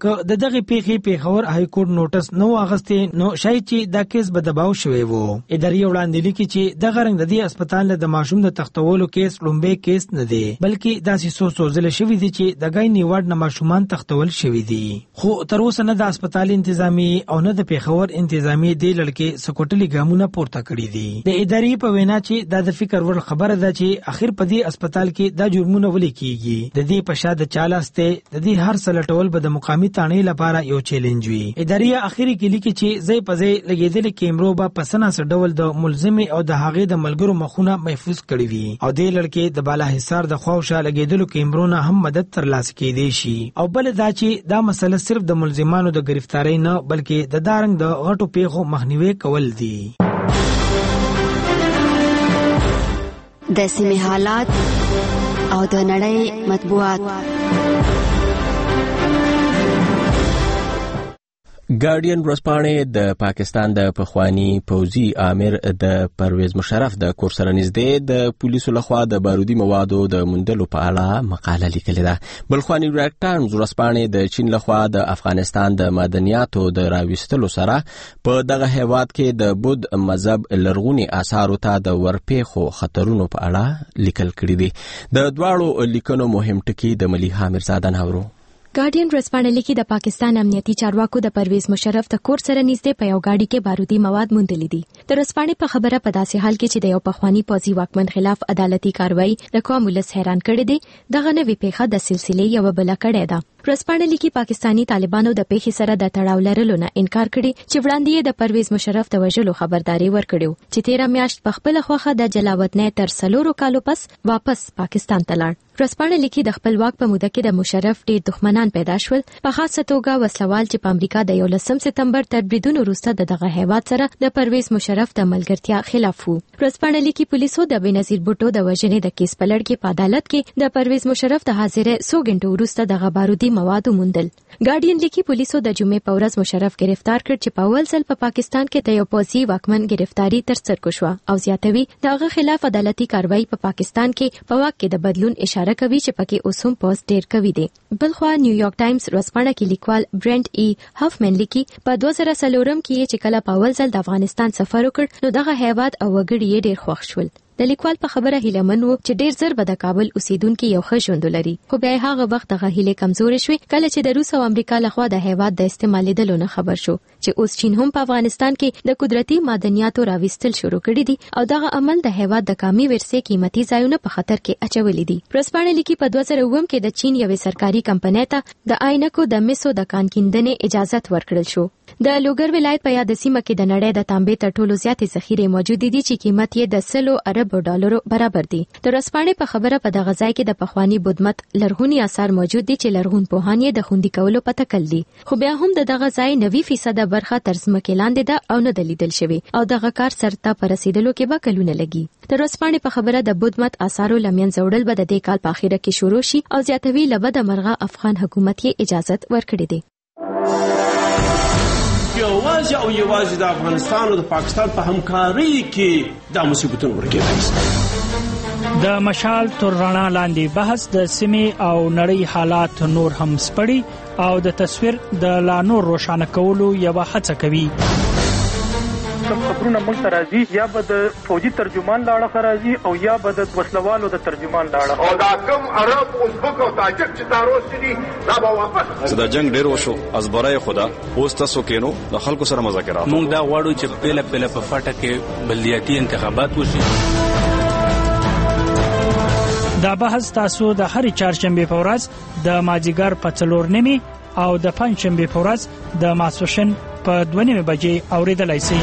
د دغه پیښې پیښور های کورټ نوټس نو اغستې نو شاید چې دا کیس به دباو شوی وو. اداري وړاندې لیکي چې دغه رنګ د دې هسپتال د ماشوم د تختولو کیس لومبه کیس نه دی بلکې داسې څو ځله شوی دی چې د ګایني وارډ نه ماشومان تختول شوی دي. خو تر اوسه نه د هسپتال انتظامی او نه د پیښور انتظامی دی لړکې سکوټلي ګامونه پورته کړی دي. د اداري په وینا چې دا د فکر ور خبره ده چې اخر په دې هسپتال کې دا جرمونه ولې کیږي. د دې په شاده چالسته د دې هر سلټول به د مقامی تانې لپاره یو چیلنج وي. اداري اخري کې لیکي چې زې په زې لګیدل کیمرو به پسنه سره ډول د ملزم او د هغې د ملګرو مخونه محفوظ کړي وي او د لړکې د بالا حصار د خواوشا لګیدلو کیمرونه هم مدد ترلاسه کېدی شي. او بل دا چې دا مسله صرف د ملزمانو د گرفتاری نه بلکې د دارنګ د غټو پیښو مخنیوي کول دي. د سیمې حالات او د نړۍ مطبوعات. ګارډین ورځپاڼې د پاکستان د پخوانی پوځي امیر د پرویز مشرف د کور سره نږدې د پولیسو لخوا د بارودي موادو د موندلو په اړه مقاله لیکلې ده. بلخوا نیویارک ټایمز ورځپاڼې د چین لخوا د افغانستان د معدنیاتو د راویستلو سره په دغه هیواد کې د بود مذهب لرغوني آثارو ته د ورپېښو خطرونو په اړه لیکل کړي دي. د دواړو لیکنو مهم ټکي د ملیحه میرزاده ناورو. ګارډین ورځپاڼه لیکي د پاکستان امنیتي چارواکو د پرویز مشرف د کور سره نږدې په یو گاډي کې بارودي مواد موندلي دي. د ورځپاڼې په خبره په داسې حال کې چې د یو پخوانی پوځي واکمن خلاف عدالتي کاروایی د قوم ولس حیران کړي دي دغه نوې پیښه د سلسلې یو بل کړه ده. ورځپاڼه لیکي پاکستانی طالبانو د پیښې سره د تړاو لرلو نه انکار کړي چې وړاندې د پرویز مشرف د وژلو خبرداري ورکړو چې 13 میاشت په خپل خوخه د جلاوطن تر 4 کالو پس واپس پاکستان ته لاړ. ورځپاڼه لیکي د خپل واک په موده کې د مشرف ډېر دښمنان پیدا شول په خاصه توګه وسلوال چې په امریکا د 11 سپتمبر تر بریدونو وروسته دغه هیواد سره د پرویز مشرف د ملګرتیا خلاف وو. ورځپاڼه لیکي پولیسو د بنظیر بوټو د وژنې د کیس په لړ کې په عدالت کې د پرویز مشرف د حاضر 100 غنټو وروسته دغه بارودي مواد موندل. ګارډین لیکي پولیسو د جمعې په ورځ مشرف گرفتار کړ چې په اول ځل په پاکستان کې د یو پوځي واکمن گرفتاری ترسره شوه او زیاتوي دغه خلاف عدالتي کاروایی په پاکستان کې په واک کې د بدلون اشاره کوي چې پکې اوس هم پوز ډیر کوي دي. بلخوا نیویارک ټایمز ورځپاڼه کې لیکوال برنت ای هافمن لیکي په 2004 کې چې کله په اول ځل د افغانستان سفر وکړ نو دغه هیواد او وګړي یې ډیر خوښ شول. د لیکوال په خبره هیلمن وو چې ډیر زر به د کابل اوسیدونکو یو ښه ژوند لري خو بیا هغه وخت دغه هیله کمزورې شوې کله چې د روس او امریکا لخوا د هیواد د استعمالیدلو نه خبر شو چې اوس چین هم په افغانستان کې د قدرتي معدنیاتو راوستل شروع کړي دي او دغه عمل د هیواد د قومي ورثې قیمتي ځایونه په خطر کې اچولې دي. ورځپاڼه لیکي په 2009 کې د چین یوې سرکاري کمپنۍ ته د عینکو د مسو د کان کیندنې اجازه ورکړل شو. د لوګر ولایت په یاد سیمه کې د نړۍ د تانبې تر ټولو زیاتې ذخیرې موجود دي چې قیمت یې د 100 ارب ډالرو برابر دي. د ورځپاڼې په خبره په دغه ځای کې د پخوانی بودمت لرغوني آثار موجود دي چې لرغون پوهان یې د خوندي کولو په تکل دي خو بیا هم دغه ځای 90% برخه تر ځمکې لاندې ده او نه دلیدل شوی او دغه کار سرته پر رسیدلو کې به کلونه لګي. د ورځپاڼې په خبره د بودمت آثارو لمن زوړل به د دې کال په اخیره کې شروع شي او زیاتوي لبه د مرغه افغان حکومت یې اجازه ورکړي دي. یوازې او یوازې د افغانستان او د پاکستان په همکارۍ کې دا مصیبتونه ورکېدای د مشال تر رڼا لاندې بحث د سیمې او نړۍ حالات نور هم سپړي او د تصویر د لا نور روښانه کولو یو هڅه کوي. کوم خبرونه موږ ته راځي یا به د فوجي ترجمان لاړه راځي او یا به د وسلوالو د ترجمان لاړه او دا کوم عرب ازبک او تاجک چې تاروس دي دا به واپس دا جنگ ډیر وشو ازبرای خدا اوس تاسو کینو د خلکو سره مذاکرات موږ دا غواړو چې پهله په فاټه کې بلدیاتي انتخابات وشي. دا بحث تاسو د هر چهارشنبه په ورځ د ماجیګر په 4:30 او د پنځشنبه په ورځ د ماسوشن په 2:30 بجې اوریدلای شئ.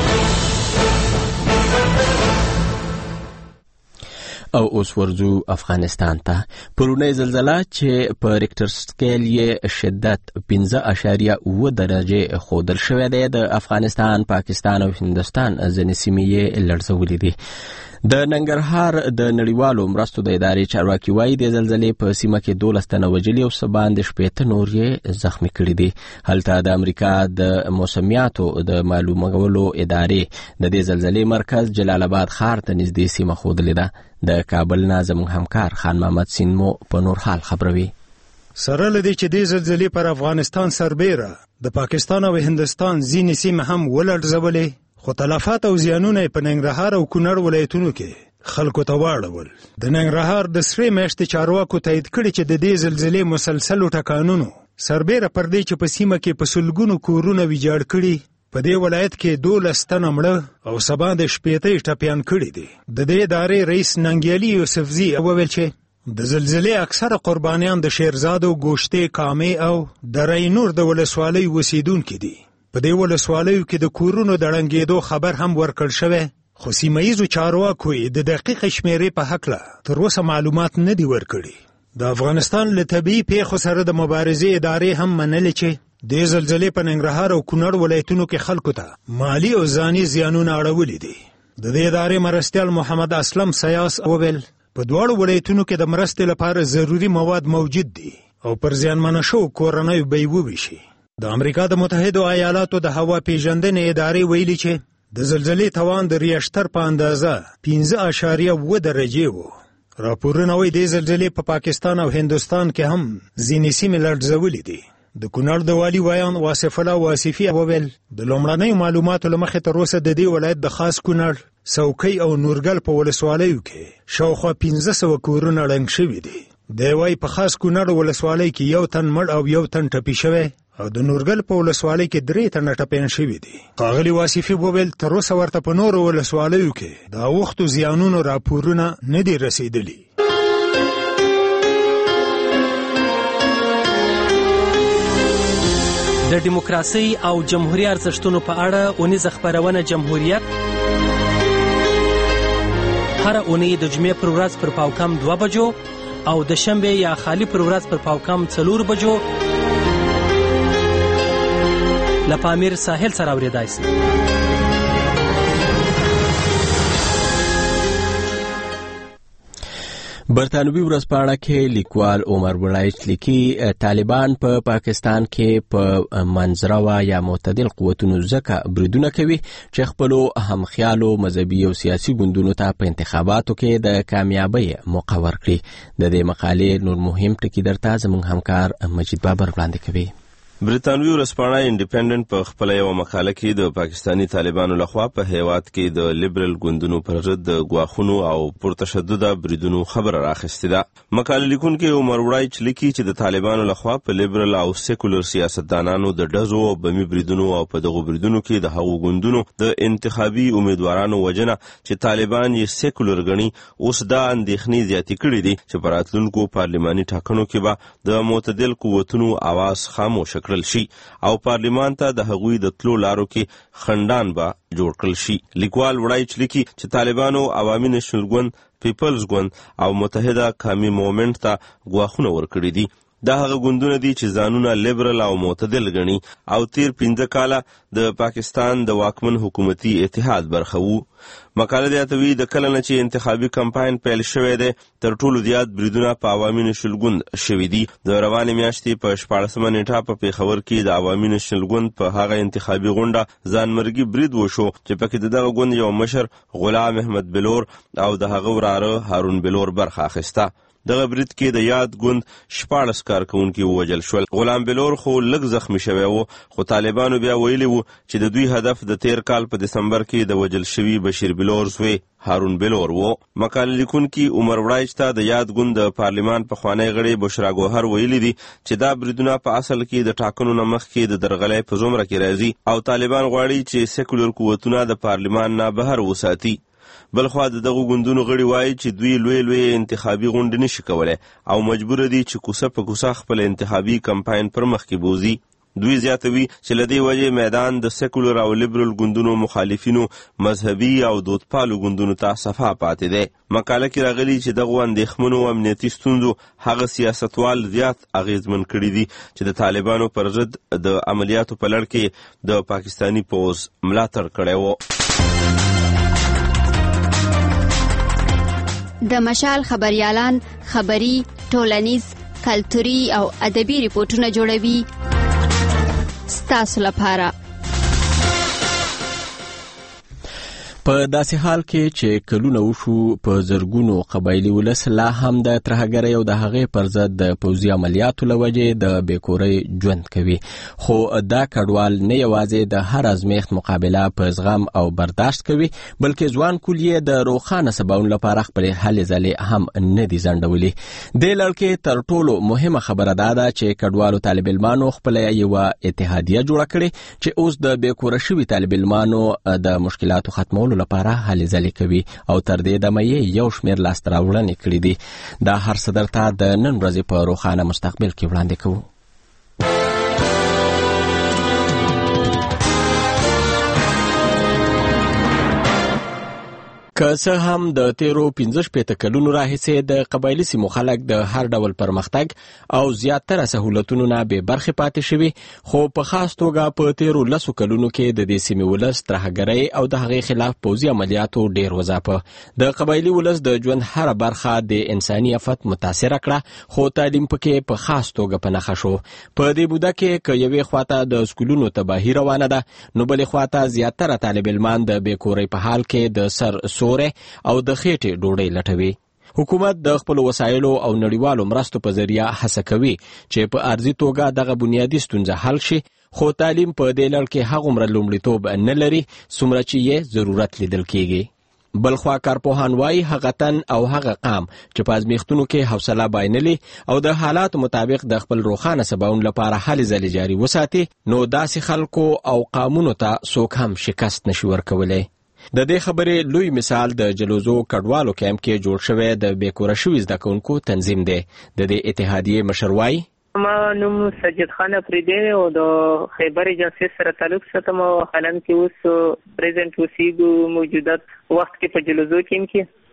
او اوس ورځو افغانستان ته. پرونی زلزلہ چې په ریکټر سکیل یې شدت 5.9 درجه ښودل شوې ده د افغانستان، پاکستان او هندستان ځینې سیمې یې لړزولې دي. د ننګرهار د نړیوالو مرستو د ادارې چارواکي وایي د زلزلې په سیمه کې 12 تنه وژلي او څه باندې 15 نور یې زخمي کړي دي. هلته د امریکا د موسمیاتو د معلومولو ادارې د دې زلزلې مرکز جلال آباد ښار ته نږدې سیمه ښودلې ده. د کابل نه زموږ همکار خان محمد سینمو په نور حال خبروي. سره لدی چې د زلزلې پر افغانستان سربېره د پاکستان او هندستان ځینې سیمې هم ولړزولې، خو تلفات او زیانونه په ننګرهار او کونړ ولایتونو کې خلکو ته واړول. د ننګرهار د سرې میاشتې چارواکو تایید کړي چې د دې زلزلې مسلسلو ټکانونو سربیره پر دې چې په سیمه کې په سلګونو کورونه ویجاړ کړي، په دې ولایت کې 12 تنه مړه او سبا د 80 ټپیان کړي دي. د دې ادارې رئیس ننګیالي یوسفزي وویل چې د زلزلې اکثره قربانیان د شیرزادو، ګوشتې، کامې او درې نور د ولسوالۍ اوسیدونکي دي. په دې ولسوالیو کې د کورونو د ړنګېدو خبر هم ورکړل شوی، خو سیمه‌ییزو چارواکو یې د دقیق شمیرې په هکله تر اوسه معلومات نه دي ورکړي. د افغانستان له طبیعي پیښو سره د مبارزې ادارې هم منلې چې د زلزلې په ننګرهار او کونړ ولایتونو کې خلکو ته مالی او ځاني زیانونه اړولي دي. د دې ادارې مرستیال محمد اسلم سیاس وویل په دواړو ولایتونو کې د مرستې لپاره ضروري مواد موجود دي او پر زیانمنه شوو کورنیو به یې وویشي. د امریکا د متحدو ایالاتو د هوا پیژندنې ادارې ویلي چې د زلزلې توان د ریشتر په اندازه 5.7 درجې و. راپورونه وایي د زلزلې په پاکستان او هندوستان کې هم ځینې سیمې لړزولې دي. د کونړ د والي ویان واصف الله واصفي وویل د لومړنیو معلوماتو له مخې تر اوسه د دې ولایت د خاص کونړ، څوکۍ او نورګل په ولسوالیو کې شاوخوا 1500 کورونه ړنګ شوي دي. دی وایي په خاص کونړ ولسوالۍ کې 1 تن مړ او 1 تن ټپي شوی او د نورګل په ولسوالۍ کې 3 تنه ټپیان شوي دي. ښاغلي واصفي وویل تر اوسه ورته په نورو ولسوالیو کې د اوښتو زیانونو راپورونه نه دي رسېدلي. د دیموکراسۍ او جمهوریت ارزښتونو په اړه اونیزه خپرونه جمهوریت هره اونۍ د جمعې پر ورځ پر پاوکم 2 بجو او د شنبې یا خالی پر ورځ پر پاوکم 4 بجو له پامیر ساحل سره اورېدای شي. برطانوي ورځپاڼه کې لیکوال عمر بلایچ لیکي طالبان په پاکستان کې په منځروا یا معتدل قوتونو ځکه بریدونه کوي چې خپلو همخیالو مذهبي او سیاسي ګوندونو ته په انتخاباتو کې د کامیابۍ موقع ورکړي. د دې مقالې نور مهم ټکي درته زموږ همکار مجید بابر وړاندې کوي. برطانوي ورځپاڼه انډیپندنت په خپل یو مقاله کې د پاکستانی طالبانو لخوا په هیواد کې د لیبرل ګوندونو پر ضد د ګواښونو او پرتشدد بریدونو خبره راخسته ده. مقاله لیکونکي عمر وړایچ لیکي چې د طالبانو لخوا په لیبرل او سیکولر سیاستدانانو د ډزو او بمي بریدونو او په دغو بریدونو کې د هغو ګوندونو د انتخابي امیدوارانو وجنه چې طالبان یې سیکولر ګڼي اوس دا اندېښنې زیاتې کړې دي چې په راتلونکو پارلماني ټاکنو کې به د معتدل قوتونو आवाज خاموش کړل شي او پارلمان ته د هغوی د تلو لارو کې خندان به جوړ کړل شي. لیکوال وړایچ لیکي چې طالبانو عوامي نېشنل ګوند، پیپلز ګوند او متحده قومي موومنټ ته ګواښونه ورکړي دي. دا هغه ګوندونه دي چې ځانونه لیبرل او معتدل ګڼي او تیر 15 کاله د پاکستان د واکمن حکومتي اتحاد برخه وو. مقاله یادوي د کله نه چې انتخابي کمپاین پیل شوی دی تر ټولو زیات بریدونه په عوامي نېشنل ګوند شوي دي. د روانې میاشتې په 14 نیټه په پیښور کې د عوامي نېشنل ګوند په هغه انتخابي غونډه ځانمرګي برید وشو چې پکې دغه ګوند یو مشر غلام احمد بلور او د هغه وراره هارون بلور برخه اخیسته. دغه برید کې د یاد ګوند 14 کارکونکي ووژل شول. غلام بلور خو لږ زخمی شوی و، خو طالبانو بیا ویلي وو چې د دوی هدف د تیر کال په دسمبر کې د وژل شوي بشیر بلور زوی هارون بلور وو. مقاله لیکونکي عمر وړایچ ته د یاد ګوند د پارلمان پخوانی غړی بشرا ګوهر ویلي دي چې دا بریدونه په اصل کې د ټاکنو نه مخکې د درغلۍ په زمره کې راځي او طالبان غواړي چې سیکولر قوتونه د پارلمان نه بهر وساتي. بلخوا دغه ګوندونو غړي وایي چې دوی لوی انتخابي غونډې نشي کولای او مجبور دي چې کوڅه په کوڅه خپل انتخابي کمپاین پر مخ کې بوزي. دوی زیاتوي چې لدې وجه میدان د سیکولر او لیبرل ګوندونو مخالفینو مذهبي او دودپالو ګوندونو ته صفا پاتې دی. مقاله کې راغلي چې دغه اندېښمنو امنیتي ستونزو هغه سیاستوال زیات اغیزمن کړي دي چې د طالبانو پر ضد د عملیاتو په لړ کې د پاکستانی پوځ ملاتړ کړی و. د مشال خبريالان خبري، ټولنیز، کلتوري او ادبي ریپورتونه جوړوي ستاسو لپاره. په داسې حال کې چې کلونه وشو په زرګونو قبایلي ولس لا هم د ترهګرۍ او د هغې پر ضد د پوځي عملیاتو له وجې د بېکورۍ ژوند کوي، خو دا کډوال نه یوازې د هر ازمیښت مقابله په زغم او برداشت کوي، بلکې ځوان کول یې د روښانه سباوون لپاره خپلې هلې ځلې هم نه دي ځنډولي. دې لړ کې تر ټولو مهمه خبره دا ده چې کډوالو طالب علمانو خپله یوه اتحادیه جوړه کړې چې اوس د بېکوره شوي طالب علمانو د مشکلاتو ختمولو لپاره هلې ځلې کوي او تر دې دمه یې یو شمېر لاسته راوړنې کړي دي. دا هر څه درته د نن ورځې په روښانه مستقبل کې وړاندې کوو. که څه هم د تیرو 15 کلونو راهیسې د قبایلي سیمو خلک د هر ډول پرمختګ او زیاتره سهولتونو نه بې برخې پاتې شوي، خو په خاص توګه په تیرو 10 کلونو کې د دې سیمې ولس ترهګرۍ او د هغې خلاف پوځي عملیاتو ډېر وځاپه. د قبایلي ولس د ژوند هره برخه د انساني افت متاثره کړه، خو تعلیم پکې په خاص توګه په نښه شو. په دې موده کې که یوې خواته د سکولونو تباهي روانه ده، نو بلې خواته زیاتره طالب علمان د بېکورۍ په حال کې د سر او د خېټې ډوډۍ لټوي. حکومت د خپل وسایلو او نړیوالو مرستو په ذریعه هڅه کوي چې په ارضي توګه دغه بنیادي ستونزه حل شي، خو تعلیم په دې لړ کې هغومره لومړیتوب نه لري څومره چې یې ضرورت لیدل کېږي. بلخوا کارپوهان وایي هغه تن او هغه قام چې په ازمیښتونو کې حوصله بایللي او د حالاتو مطابق د خپل روښانه سباوون لپاره هلې ځلې جاري وساتي، نو داسې خلکو او قامونو ته څوک هم شکست نشي ورکولی. د دې خبرې لوی مثال د جلوزو کډوالو کیمپ کې جوړ شوی د بېکوره شوي زده کوونکو تنظیم دی. د دې اتحادیې مشر وایي ما نوم سجد خان افریدی او د خیبر ایجنسی سره تعلق ساتم، او حالا کې اوس پریزنټ اوسیږو موجودت وخت کې په جلوزو کیمپ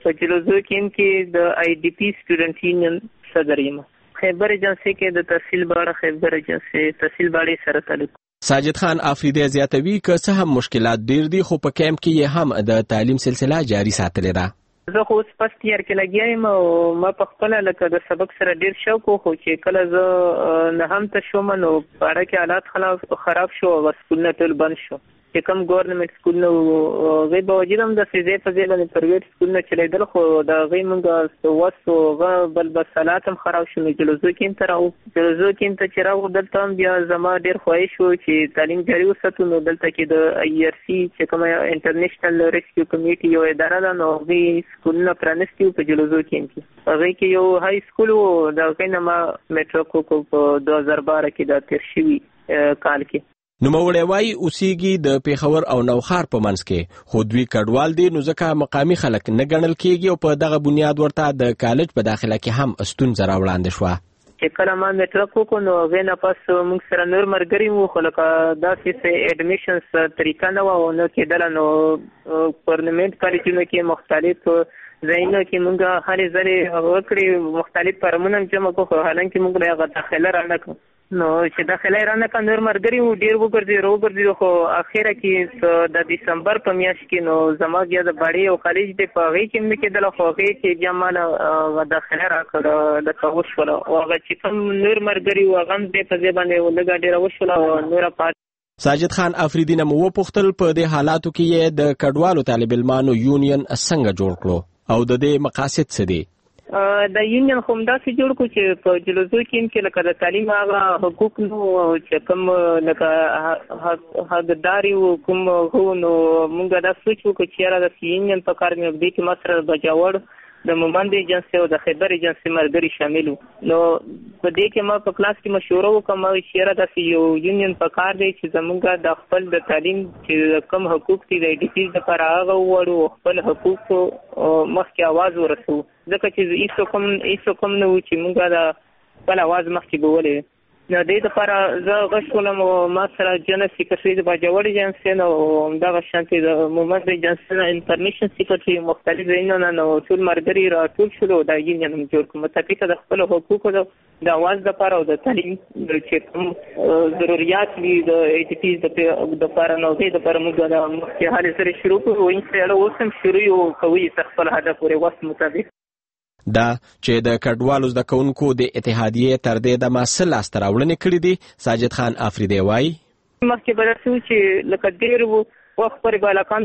کې د آی ډي پی سټوډنټ یونین صدر یم. خیبر ایجنسی کې د تحصیل باړه خیبر ایجنسی تحصیل باړې سره تعلق. ساجد خان افریدی زیاتوي که څه هم مشکلات ډیر دي، خو په کیمپ کې یې هم د تعلیم سلسله جاري ساتلې ده. زه خو اوس فرست ایئر کې لګیا یم او ما په خپله لکه د سبق سره ډیر شوق و، خو چې کله زه نهم ته شوم نو په اړه کې حالات خراب شو او سکولونه ټول بند شو. چې کوم ګورنمنټ سکولونه هغې باوجود هم داسې ځای په ځای باندې پرایویټ سکولونه چلېدل، خو د هغې موږ وس و هغه بل بسالات هم خراب شو. نو جلوزو کیمپ ته چې راغلو دلته هم بیا زما ډېر خواهش و چې تعلیم جاري وساتو. نو دلته کې د آی ار سی چې کومه انټرنیشنل ریسکیو کمیټي یو اداره ده، نو هغوی سکولونه پرانستي وو په جلوزو کیمپ کې. هغې کې یو های سکول و، د هغې نه ما میټرک وکړو په 2012 کې د تېر شوي کال کې. نوموړی وایي اوسیږي د پیښور او نوښار په منځ کې، خو دوی کډوال دي، نو ځکه مقامي خلک نه ګڼل کېږي او په دغه بنیاد ورته د کالج په داخله کې هم ستونزه راوړاندې شوه. چې کله ما میټرک وکړو نو هغې نه پس موږ سره نور ملګري وو، خو لکه داسې اډمیشنس طریقه نه وه او نه کېدله. نو ګورنمنټ کالجونو کې مختلف ځایونو کې موږ هرې ځلې وکړې، مختلف فارمونه هم جمع کړو، خو حالانکې موږ له هغه داخله رانه کړو. نو چې داخله یې رانه کړه نور ملګري وو ډېر وګرځېدو، خو اخره کې د دسمبر په میاشت کې نو زما بیا د باړې او کالج دی په هغې کې نه کېدله، خو هغې کې بیا ما له داخله راکړه لکه وشوله. او هغه چې کوم نور ملګري وو هغه هم دې په ځای باندې لږه ډېره وشوله او نوره پاتې. ساجد خان افریدي نه مو وپوښتل په دې حالاتو کې یې د کډوالو طالب علمانو یونین څنګه جوړ کړو او د دې مقاصد څه دي. د یونین خو همداسې جوړ کړو چې په جلوزو کیمپ کې لکه د تعلیم هغه حقوق نو چې کوم لکه حقداري و کوم هو، نو موږ دا سوچ وکړو چې یاره د یونین په کار مې دې کې ما سره بجاوړ د مومند ایجنسي او د خیبر ایجنسي ملګري شامل وو. نو په دې کې ما په کلاس کې مشوره وکړه، ما چې یاره داسې یو یونین په کار دی چې زموږ د خپل د تعلیم چې کوم حقوق دي د آی ډي پیز لپاره هغه ووړو، خپل حقوقو مخکې اواز ورسوو، ځکه چې هیڅ کوم نه و چې موږ د خپل اواز مخکې بولې. نو دې دپاره زه غږ شولم او ما سره جنرال سیکرټري د باجوړ ایجنسي نه او همدغه شانتې د مومند ایجنسي نه انفارمیشن سیکرټري مختلف ځایونه نه نو ټول ملګري راټول شولو دا یونین جوړ کړو مطابق د خپلو حقوقو د اواز دپاره او د تعلیم چې کوم ضروریات دي د آی ټي پیز دپاره نو دې دپاره موږ د مخکې حالې سره شروع کړو. انشاءالله اوس هم شروع کوي تر خپل هدف پورې وخت مطابق. دا چې د کډوالو زده کوونکو د اتحادیې تر دې دمه څه لاسته راوړنې کړې دي. ساجد خان افریدی وایي مخکې به داسې و چې لکه ډېر وخت پورې به هلکانو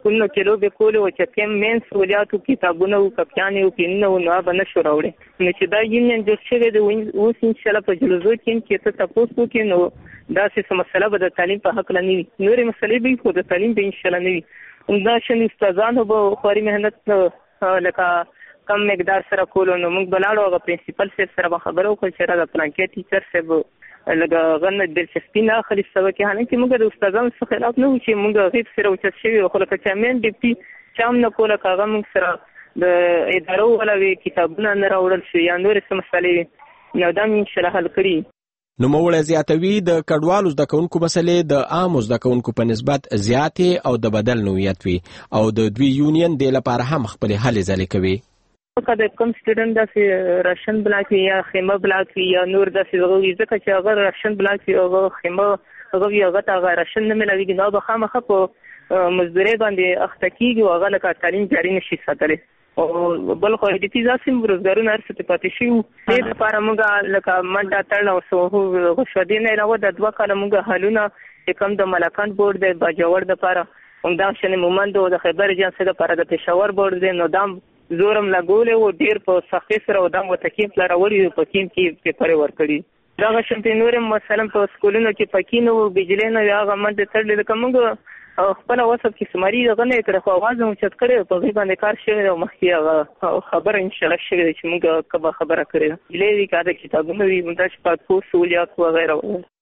سکولونو کې لوبې کولې او چې کوم مین سہولیات او کتابونه او کاپیانې او پینونه او نو به نشو راوړي نو چې دا یونین جوړ شوی دی اوس انشاءالله په جلوزو کې ته تاسو وکړئ نو دا څه مسله به د تعلیم په حق لنی نورې مسلې به خو د تعلیم به انشاءالله نه وي دا شنو استادانو به خوري مهنت لکه کم مقدار سره کولو نو موږ بلاړو هغه پرنسپل صاحب سره خبرو کول چې را د پلانکې ټیچر صاحب لکه غنه دلچسپي نه اخلي سبا کې حالانکه موږ د استادانو څخه خلاف نه و چې موږ غیب سره اوچت شوي خو لکه چې مین ډیپټي چام نه کوله کاغه موږ سره د ادارو ولوي کتابونه نه راوړل شي یا نور څه مسلې نو دا انشاءالله حل کړي. نوموړی زیاتوي د کډوالو زده کوونکو مسلې د عامو زده کوونکو په نسبت زیاتې او د بدل نوعیت وي او د دوی یونین د لپاره هم خپل هلې ځلې کوي. که د کوم سټوډنټ داسې راشن بلاک وي یا خیمه بلاک وي یا نور داسې هغه وي ځکه چې هغه راشن بلاک وي هغه خیمه هغه وي هغه ته هغه راشن نه میلاویږي نو به خامخا په مزدورۍ باندې اخته کېږي او هغه لکه تعلیم جاري نشي ساتلی او بل خو د دې داسې روزګارونه هر څه ته پاتې شوي وو دې لپاره موږ لکه منډه تړل او غوښودې نه علاوه د 2 کاله موږ حلونه چې کوم د ملکان بورډ دی باجوړ دپاره همدا شانې مومند او د خیبر ایجنسۍ دپاره د پېښور بورډ دی نو دا زورم لګولې و ډېر په سختۍ سره او دا مو ته کیمپ راوړي په کیمپ کې پیپرې ورکړي دغه شانتې نور مثلا په سکولونو کې پکې نه و بجلی نه وي هغه منډې تړلې لکه موږ خپله وصف کې سماري دغه نه یې کړی خو اواز مو اوچت کړی په هغې باندې کار شوی دی او مخکې هغه خبره انشاءالله شوې ده چې موږ کومه خبره کړې ده بجلی وي که د کتابونه وي همداسې پاسپورټ سهولیات وغیره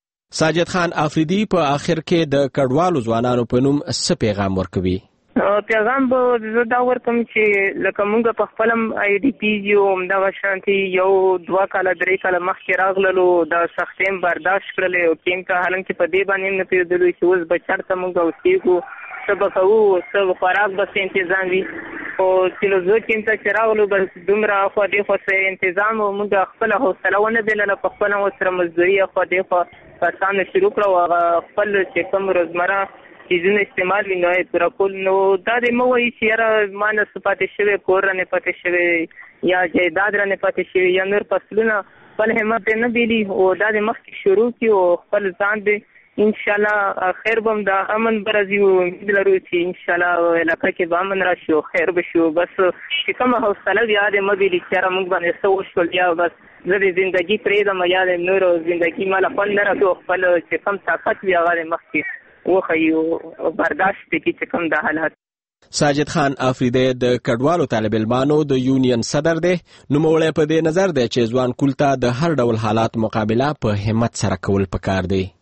ساجد خان افریدي په آخر کې د کډوالو ځوانانو په نوم څه پیغام ورکوي؟ پیغام به زه دا ورکوم چې لکه موږ په خپل هم آی ډي پیز یو همدغه شانتي 1-2 کاله 3 کاله مخکې راغللو دا سختۍ هم برداشت کړلې او کیم که حالانکې په دې باندې هم نه پوهېدلو چې اوس به چېرته موږ اوسېږو څه به کوو څه خوراک به څه انتظام وي خو چې له زه کیم ته چې راغلو بس دومره اخوا دېخوا څه انتظام او موږ خپله حوصله ونه بېلله په خپله ورسره مزدوري اخوا دېخوا کسانو شروع کړه او هغه خپل چې کوم روزمره چیزونه استعمال وي نو یې پوره کول نو دا دې مه وایي چې یاره ما نه څه پاتې شوی کور رانې پاتې شوی یا جایداد رانې پاتې شوی یا نور فصلونه خپل همت دې نه بیلي او دا دې مخکې شروع کړي او خپل ځان دې انشاءالله خیر به هم د امن به راځي او امید لرو چې انشاءالله علاقه کې به امن راشي او خیر به شي بس چې کومه حوصله وي هغه دې مه بیلي چې یاره موږ باندې څه وشول یا بس زه د زندګي پرېږدم یا د نورو زندګي ماله خوند نه راکړي او خپل چې کوم طاقت وي هغه دې مخکې وخیو برداشت پکې چې کوم د حالات. ساجد خان افریدی د کډوالو طالب علمانو د یونین صدر دی نوموړی په دې نظر دی چې ځوان کول ته د هر ډول حالات مقابله په همت سره کول پکار دی.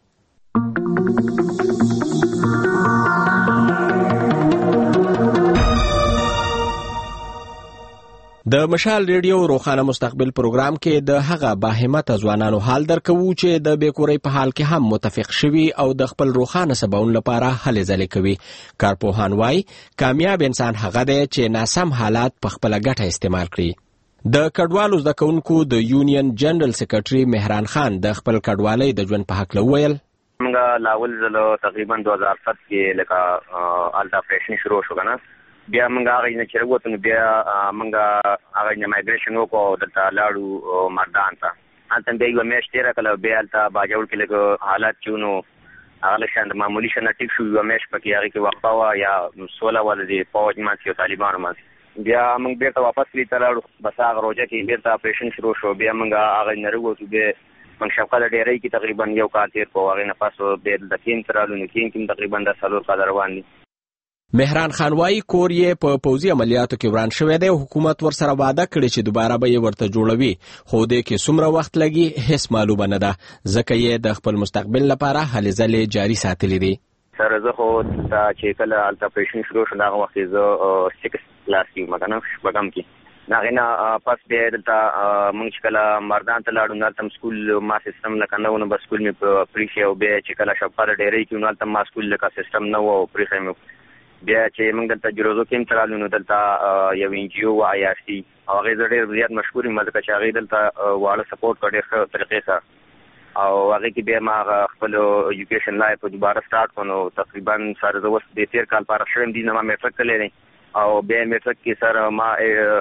د مشال ریډیو روخانه مستقبل پروګرام کې د هغه باهمته ځوانانو حال درکوو چې د بیکورۍ په حال کې هم متفق شوي او د خپل روخانه سباون لپاره هلې ځلې کوي. کارپوهان وایي کامیاب انسان هغه دی چې ناسم حالات په خپله ګټه استعمال کړي. د کډوالو زده کوونکو د یونین جنرال سیکرټري مهران خان د خپل کډوالۍ د ژوند په هکله وویل موږ لاول ځل تقریبا 2007 کې لکه الټا اپریشن شروع شو کنه بیا موږ هغه نه چې وروته نو بیا موږ هغه نه مایګریشن وکړو دلته لاړو مردان ته هلته بیا یوه میاشت تېره کړله بیا هلته باجوړ کې لږ حالات چې نو هغه لږ شان د معمولي شان نه ټیک شو یوه میاشت پکې هغې کې وقفه وه یا سوله وه د دې فوج منځ او طالبانو منځ بیا موږ بیرته واپس کلي ته لاړو بس هغه روژه کې بیرته اپریشن شروع شو بیا موږ هغه نه راووتو بیا موږ شفقت ډېرۍ کې تقریبا 1 کال تېر کړو هغې نه پس بیا دلته کیم ته رالو نو کیم کې تقریبا دا 4 کاله روان دي. مهران خان وایي کور یې په پوځي عملیاتو کې وران شوی دی او حکومت ورسره وعده کړې چې دوباره به یې ورته جوړوي خو دې کې څومره وخت لګي هیڅ معلومه نه ده ځکه یې د خپل مستقبل لپاره هلې ځلې جاري ساتلې دي. سره زه خو دلته چې کله هلته اپریشن شروع شو د هغه وخت زه 6 کلاس کې وم که نه شپږم کې د هغې نه پس بیا دلته موږ چې کله مردان ته لاړو نو هلته سکول ما سیسټم لکه نه و نو به سکول مې پرېښی او بیا چې کله شفقت ډېرۍ کې نو هلته ما سکول لکه سیسټم نه و او پرېښی مې بیا چې موږ دلته جلوزو کیم ته رالو نو دلته یو ان جي او وه IRC او هغې زه ډېر زیات مشهور یم ځکه چې هغې دلته واړه سپورټ کړ ډېر ښه طریقې سره او هغې کې بیا ما هغه خپل ایجوکیشن لایف دوباره سټارټ کړو نو تقریبا سره زه اوس د 13 کال پاره شوی یم دي نه ما میټرک کړی دی او بیا میټرک کې سره ما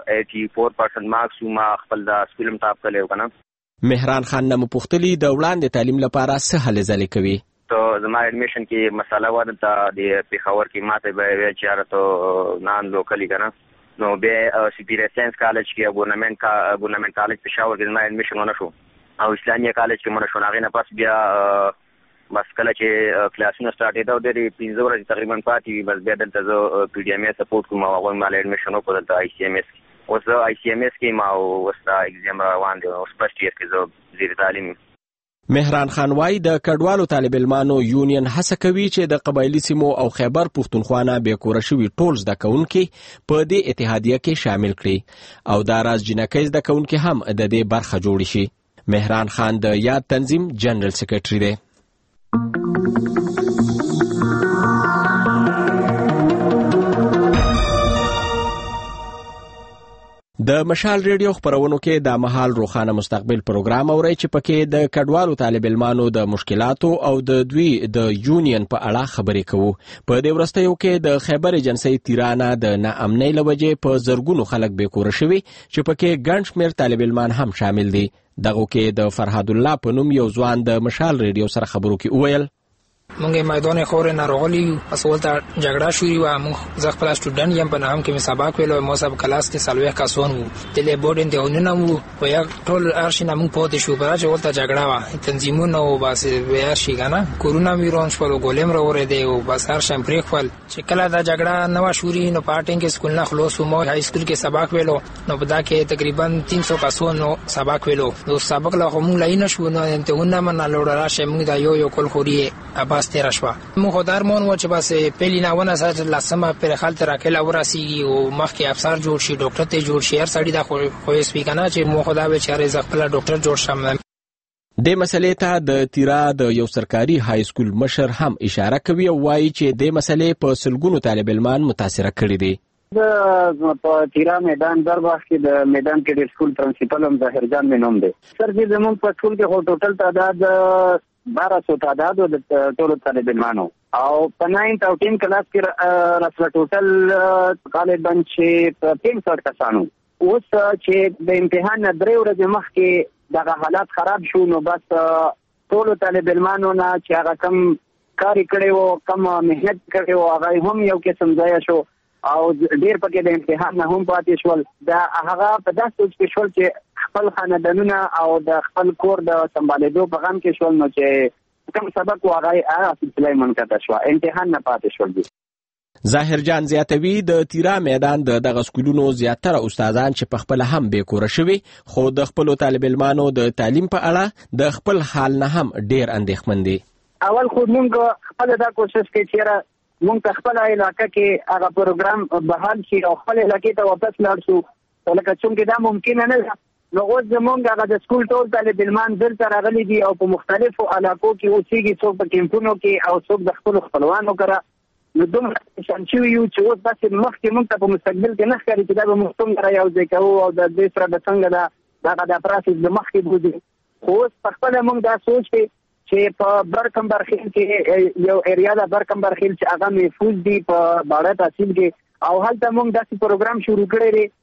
84% مارکس ما خپل د سکول هم ټاپ کړی و که نه. مهران خان نه مو پوښتلي د وړاندې تعلیم لپاره څه هلې ځلې کوي. ته زما اډمیشن کې مساله و دلته د پیښور کې ماته به ویل چې یاره ته نان لوکلي که نه نو بیا سپیریئر ساینس کالج کې ګورنمنټ کالج پېښور کې زما اډمیشن ونه شو او اسلامیه کالج کې مونه شو. هغې نه پس بیا بس کله چې کلاسونه سټارټېده او ډېرې 15 ورځې تقریبا پاتې وي بس بیا دلته زه پی ډي ایم ای سپورټ کوم او هغوی ماله اډمیشن وکړو دلته آی سی ایم ایس کې. اوس زه آی سی ایم ایس کې یم او اوس دا اګزام روان دی. اوس فرسټ ایئر کې زه زیر تعلیم. مهران خان وايي د کډوالو طالب علمانو یونین هڅه کوي چې د قبایلی سیمو او خیبر پښتونخوا نه بیکوره شوي ټول زده کوونکي په دې اتحادیه کې شامل کړي او دا راز جنکۍ زده کوونکي هم د دې برخه جوړ شي. مهران خان د یاد تنظیم جنرال سیکریټري دی. د مشال ریډیو خبرونو کې د مهال روخانه مستقبل پروګرام اوري چې پکې د کډوالو طالب علمانو د مشکلاتو او د دوی د یونین په اړه خبرې کوو. په دې ورستیو کې د خیبر ایجنسی تیرانه د ناامنۍ لوجې په زرګونو خلک بیکوره شوي چې پکې ګڼ شمېر طالب علمان هم شامل دي. دغه کې د فرهاد الله په نوم یو ځوان د مشال ریډیو سره خبرو کې وویل مونږه میدان خور نه راغلی اصل ته جګړه شوې و. مونږ زه خپل سټوډنټ یم په نام کې مې سبق ویلو. مو سب کلاس کې سلوي کسون وو تلې بورډ دی ونه وو و یا ټول ارشي نامو پوه شو برا چې ولته جګړه و تنظیمونه او بس بیا شي کنه کورونا ویروس په ګولم راوړې دی او بس هر شم پرې خپل چې کله دا جګړه نو شوري نو پارټینګ کې سکول نه خلاص مو های سکول کې سبق ویلو نو بدا کې تقریبا 300 کسون نو سبق ویلو. نو سبق لا کوم لاین شو نو ته ونه من لوړ را شم دا یو کول خوري اباس تیر شو. مو خدار مون و چې بس پهلی ناونه سره لاسمه پر خالت راکله وراسي او مخکې افسر جوړ شي ډاکټر ته جوړ شي هر سړی دا خو سپیکنه چې مو خدا به چاره ز خپل ډاکټر جوړ شم. د مسلې ته د تیرا د یو سرکاري های سکول مشر هم اشاره کوي او وایي چې د مسلې په سلګونو طالب علمان متاثر کړي دي. د په تیرا میدان درباغ کې د میدان کې د سکول پرنسپل هم ظاهر جان مې نوم دی. سر دې زموږ په سکول کې هو ټوټل تعداد 1200 تعداد د ټول طالب علمانو او په 9 او 10 کلاس کې رسله ټوټل غالبا چې 300 کسانو. اوس چې د امتحان 3 ورځې مخکې دغه حالات خراب شو نو بس ټول طالب علمانو نه چې هغه کم کاری کړي وو کم مهنت کړي وو هغه هم یو کې سمځای شو او ډیر پکې د امتحان نه هم پاتې شول. دا هغه په داسې سوچ کې شول چې خپل خاندانونه او د خپل کور د سمبالېدو په غم کې شول نو چې کوم سبق واغای هغه سلسله منقطع شو امتحان نه پاتې شول. ظاهر جان زیاتوي د تیرا میدان دغه سکولونو زیاتره استادان چې په خپل هم بیکوره شوي خو د خپل طالب علمانو د تعلیم په اړه د خپل حال نه هم ډیر اندېښمن دي. اول خو موږ خپل دا کوشش کوي چې موږ خپل علاقې کې هغه پروګرام بحال شي او خپل علاقې ته واپس لاړ شو ولکه څنګه دا ممکن نه ده. نو اوس زمونږ هغه د سکول ټول طالب علمان دلته راغلي دي او په مختلفو علاقو کې اوسېږي څوک په کیمپونو کې او څوک د خپل خپلوانو کره نو دومره شانچوي یو چې اوس داسې مخکې موږ ته په مستقبل کې نه ښکاري چې دا به موږ څومره یو ځای کوو او د دې سره به څنګه دغه د پراسس د مخکې بوځي. خو اوس په خپله موږ دا سوچ دی چې په برکمبرخیل کې یو ایریا ده برکمبرخیل چې هغه محفوظ دي په باړه تحصیل کې او هلته موږ داسې پروګرام شروع کړی دی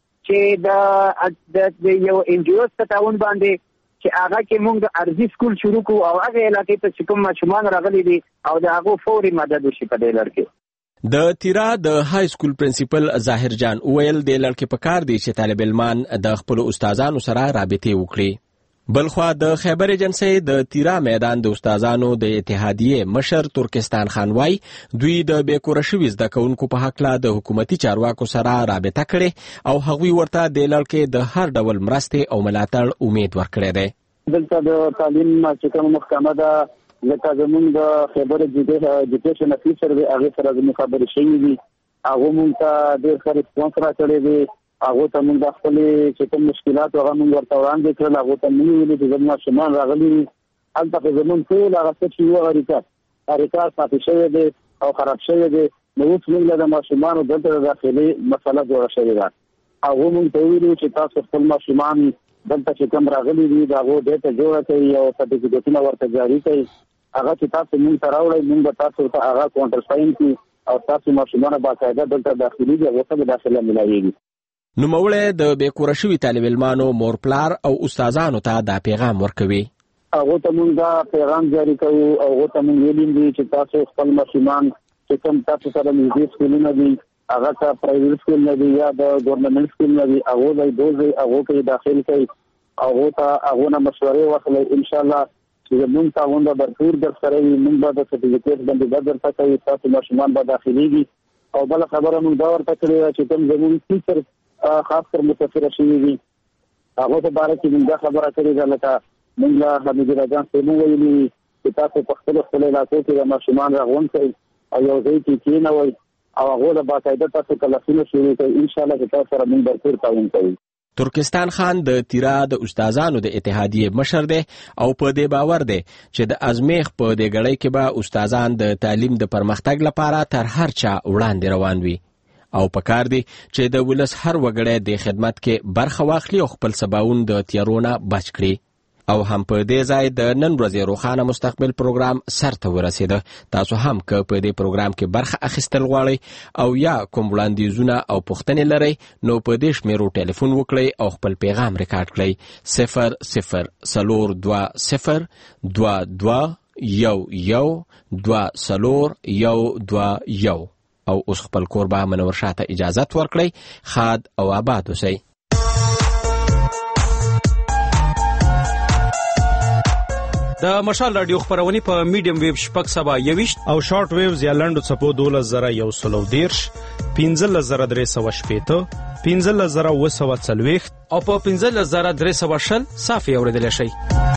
چې د یو ان جی او په تعاون باندې چې هغه کې موږ ارزي سکول شروع کوو او هغه علاقې ته چې کوم ماشومان راغلي دي او د هغو فوري مدد وشي په دې لړ کې. د تیرا د های سکول پرنسپل ظاهر جان ویل د لړ کې پکار دی چې طالب علمان د خپل استادانو سره رابطه وکړي. بلخوا د خیبر ایجنسی د تیرا میدان د استادانو د اتحادیه مشر ترکستان خان وای دوی د بیکوره شوي زده کوونکو په حق لا د حکومتي چارواکو سره رابطه کړي او هغوی ورته د لړ کې د هر ډول مرستې او ملاتړ امید ورکړي دي. دلته د تعلیم چې کوم محکمه ده لکه زمونږ د خیبر ایجوکیشن افیسر دی هغه سره زموږ خبرې شوي دي هغه مونږ ته ډېر ښه ریسپانس راکړی دی. هغه ته موږ د خپل چې کوم مشکلات هغه موږ ورته وړاندې کړل هغه ته موږ ویلي چې زموږ ماشومان راغلي هلته په زموږ ټول هغه څه چې یو حرکات پاتې شوی دی او خراب شوی دی نو اوس موږ له ماشومانو دلته د داخلي مسله جوړه شوې ده. هغه موږ ته ویلي چې تاسو خپل ماشومان دلته چې کوم راغلي دي د هغو ډیټا جوړه کړئ او سرټیفیکیټونه ورته جاري کړئ هغه چې تاسو موږ ته راوړئ موږ به تاسو ته هغه کاونټر ساین کړي او تاسو ماشومان باقاعده دلته داخلي دي هغه ته داخله ملایږي. نوموړی د بیکوره شوي طالب علمانو مور پلار او استادانو ته دا پیغام ورکوي. هغه ته موږ دا پیغام جاری کوو او هغه ته موږ ویلیم دي چې تاسو خپل ماشومان چې کوم تاسو سره نږدې سکولونه دي هغه ته پرایویټ سکول نه دي یا د ګورنمنت سکول نه دي هغه د دوزي هغه کې داخل کوي هغه ته هغه نه مشورې واخلي ان شاء الله چې موږ تاونه برپور در سره موږ به د سرټیفیکیټ باندې بدل تکوي تاسو ماشومان به داخليږي او بل خبره موږ دا ورته کړی چې کوم زموږ ټیچر خاص کر متاثر شوی دي هغه په اړه چې موږ خبره کړې ده لکه موږ حمید راجان ته ویلي چې تاسو په خپل علاقو کې د ماشومان راغون کوي او یو ځای کې کېنوي او هغه د باقاعده تاسو کلاسونه شروع کوي ان شاء الله چې تاسو سره موږ برپور تعاون کوي. ترکستان خان د تیرا د استادانو د اتحادیې مشر دی او په دې باور دی چې د ازمیخ په دې غړۍ کې به استادان د تعلیم د پرمختګ لپاره تر هر چا وړاندې روان وي او پکار دی چې د ولس هر وګړی د خدمت کې برخه واخلي او خپل سباوون د تیارونه بچ کړي. او هم په دې ځای د نن ورځې روښانه مستقبل پروګرام سرته ورسېده. تاسو هم که په دې پروګرام کې برخه اخیستل غواړئ او یا کوم وړاندیزونه او پوښتنې لرئ نو په دې شمیرو ټلیفون وکړئ او خپل پیغام ریکارډ کړئ 004222 او اوس خپل کور به منور شاته اجازت ورکړئ. خاد او آباد اوسئ. د مشال رادیو خبرونه په میډیم ویو شپږ سبا 21 او شارټ ویوز یا لنډو څپو 12130 15380 15040 او په 15320 صافي اوریدل شي.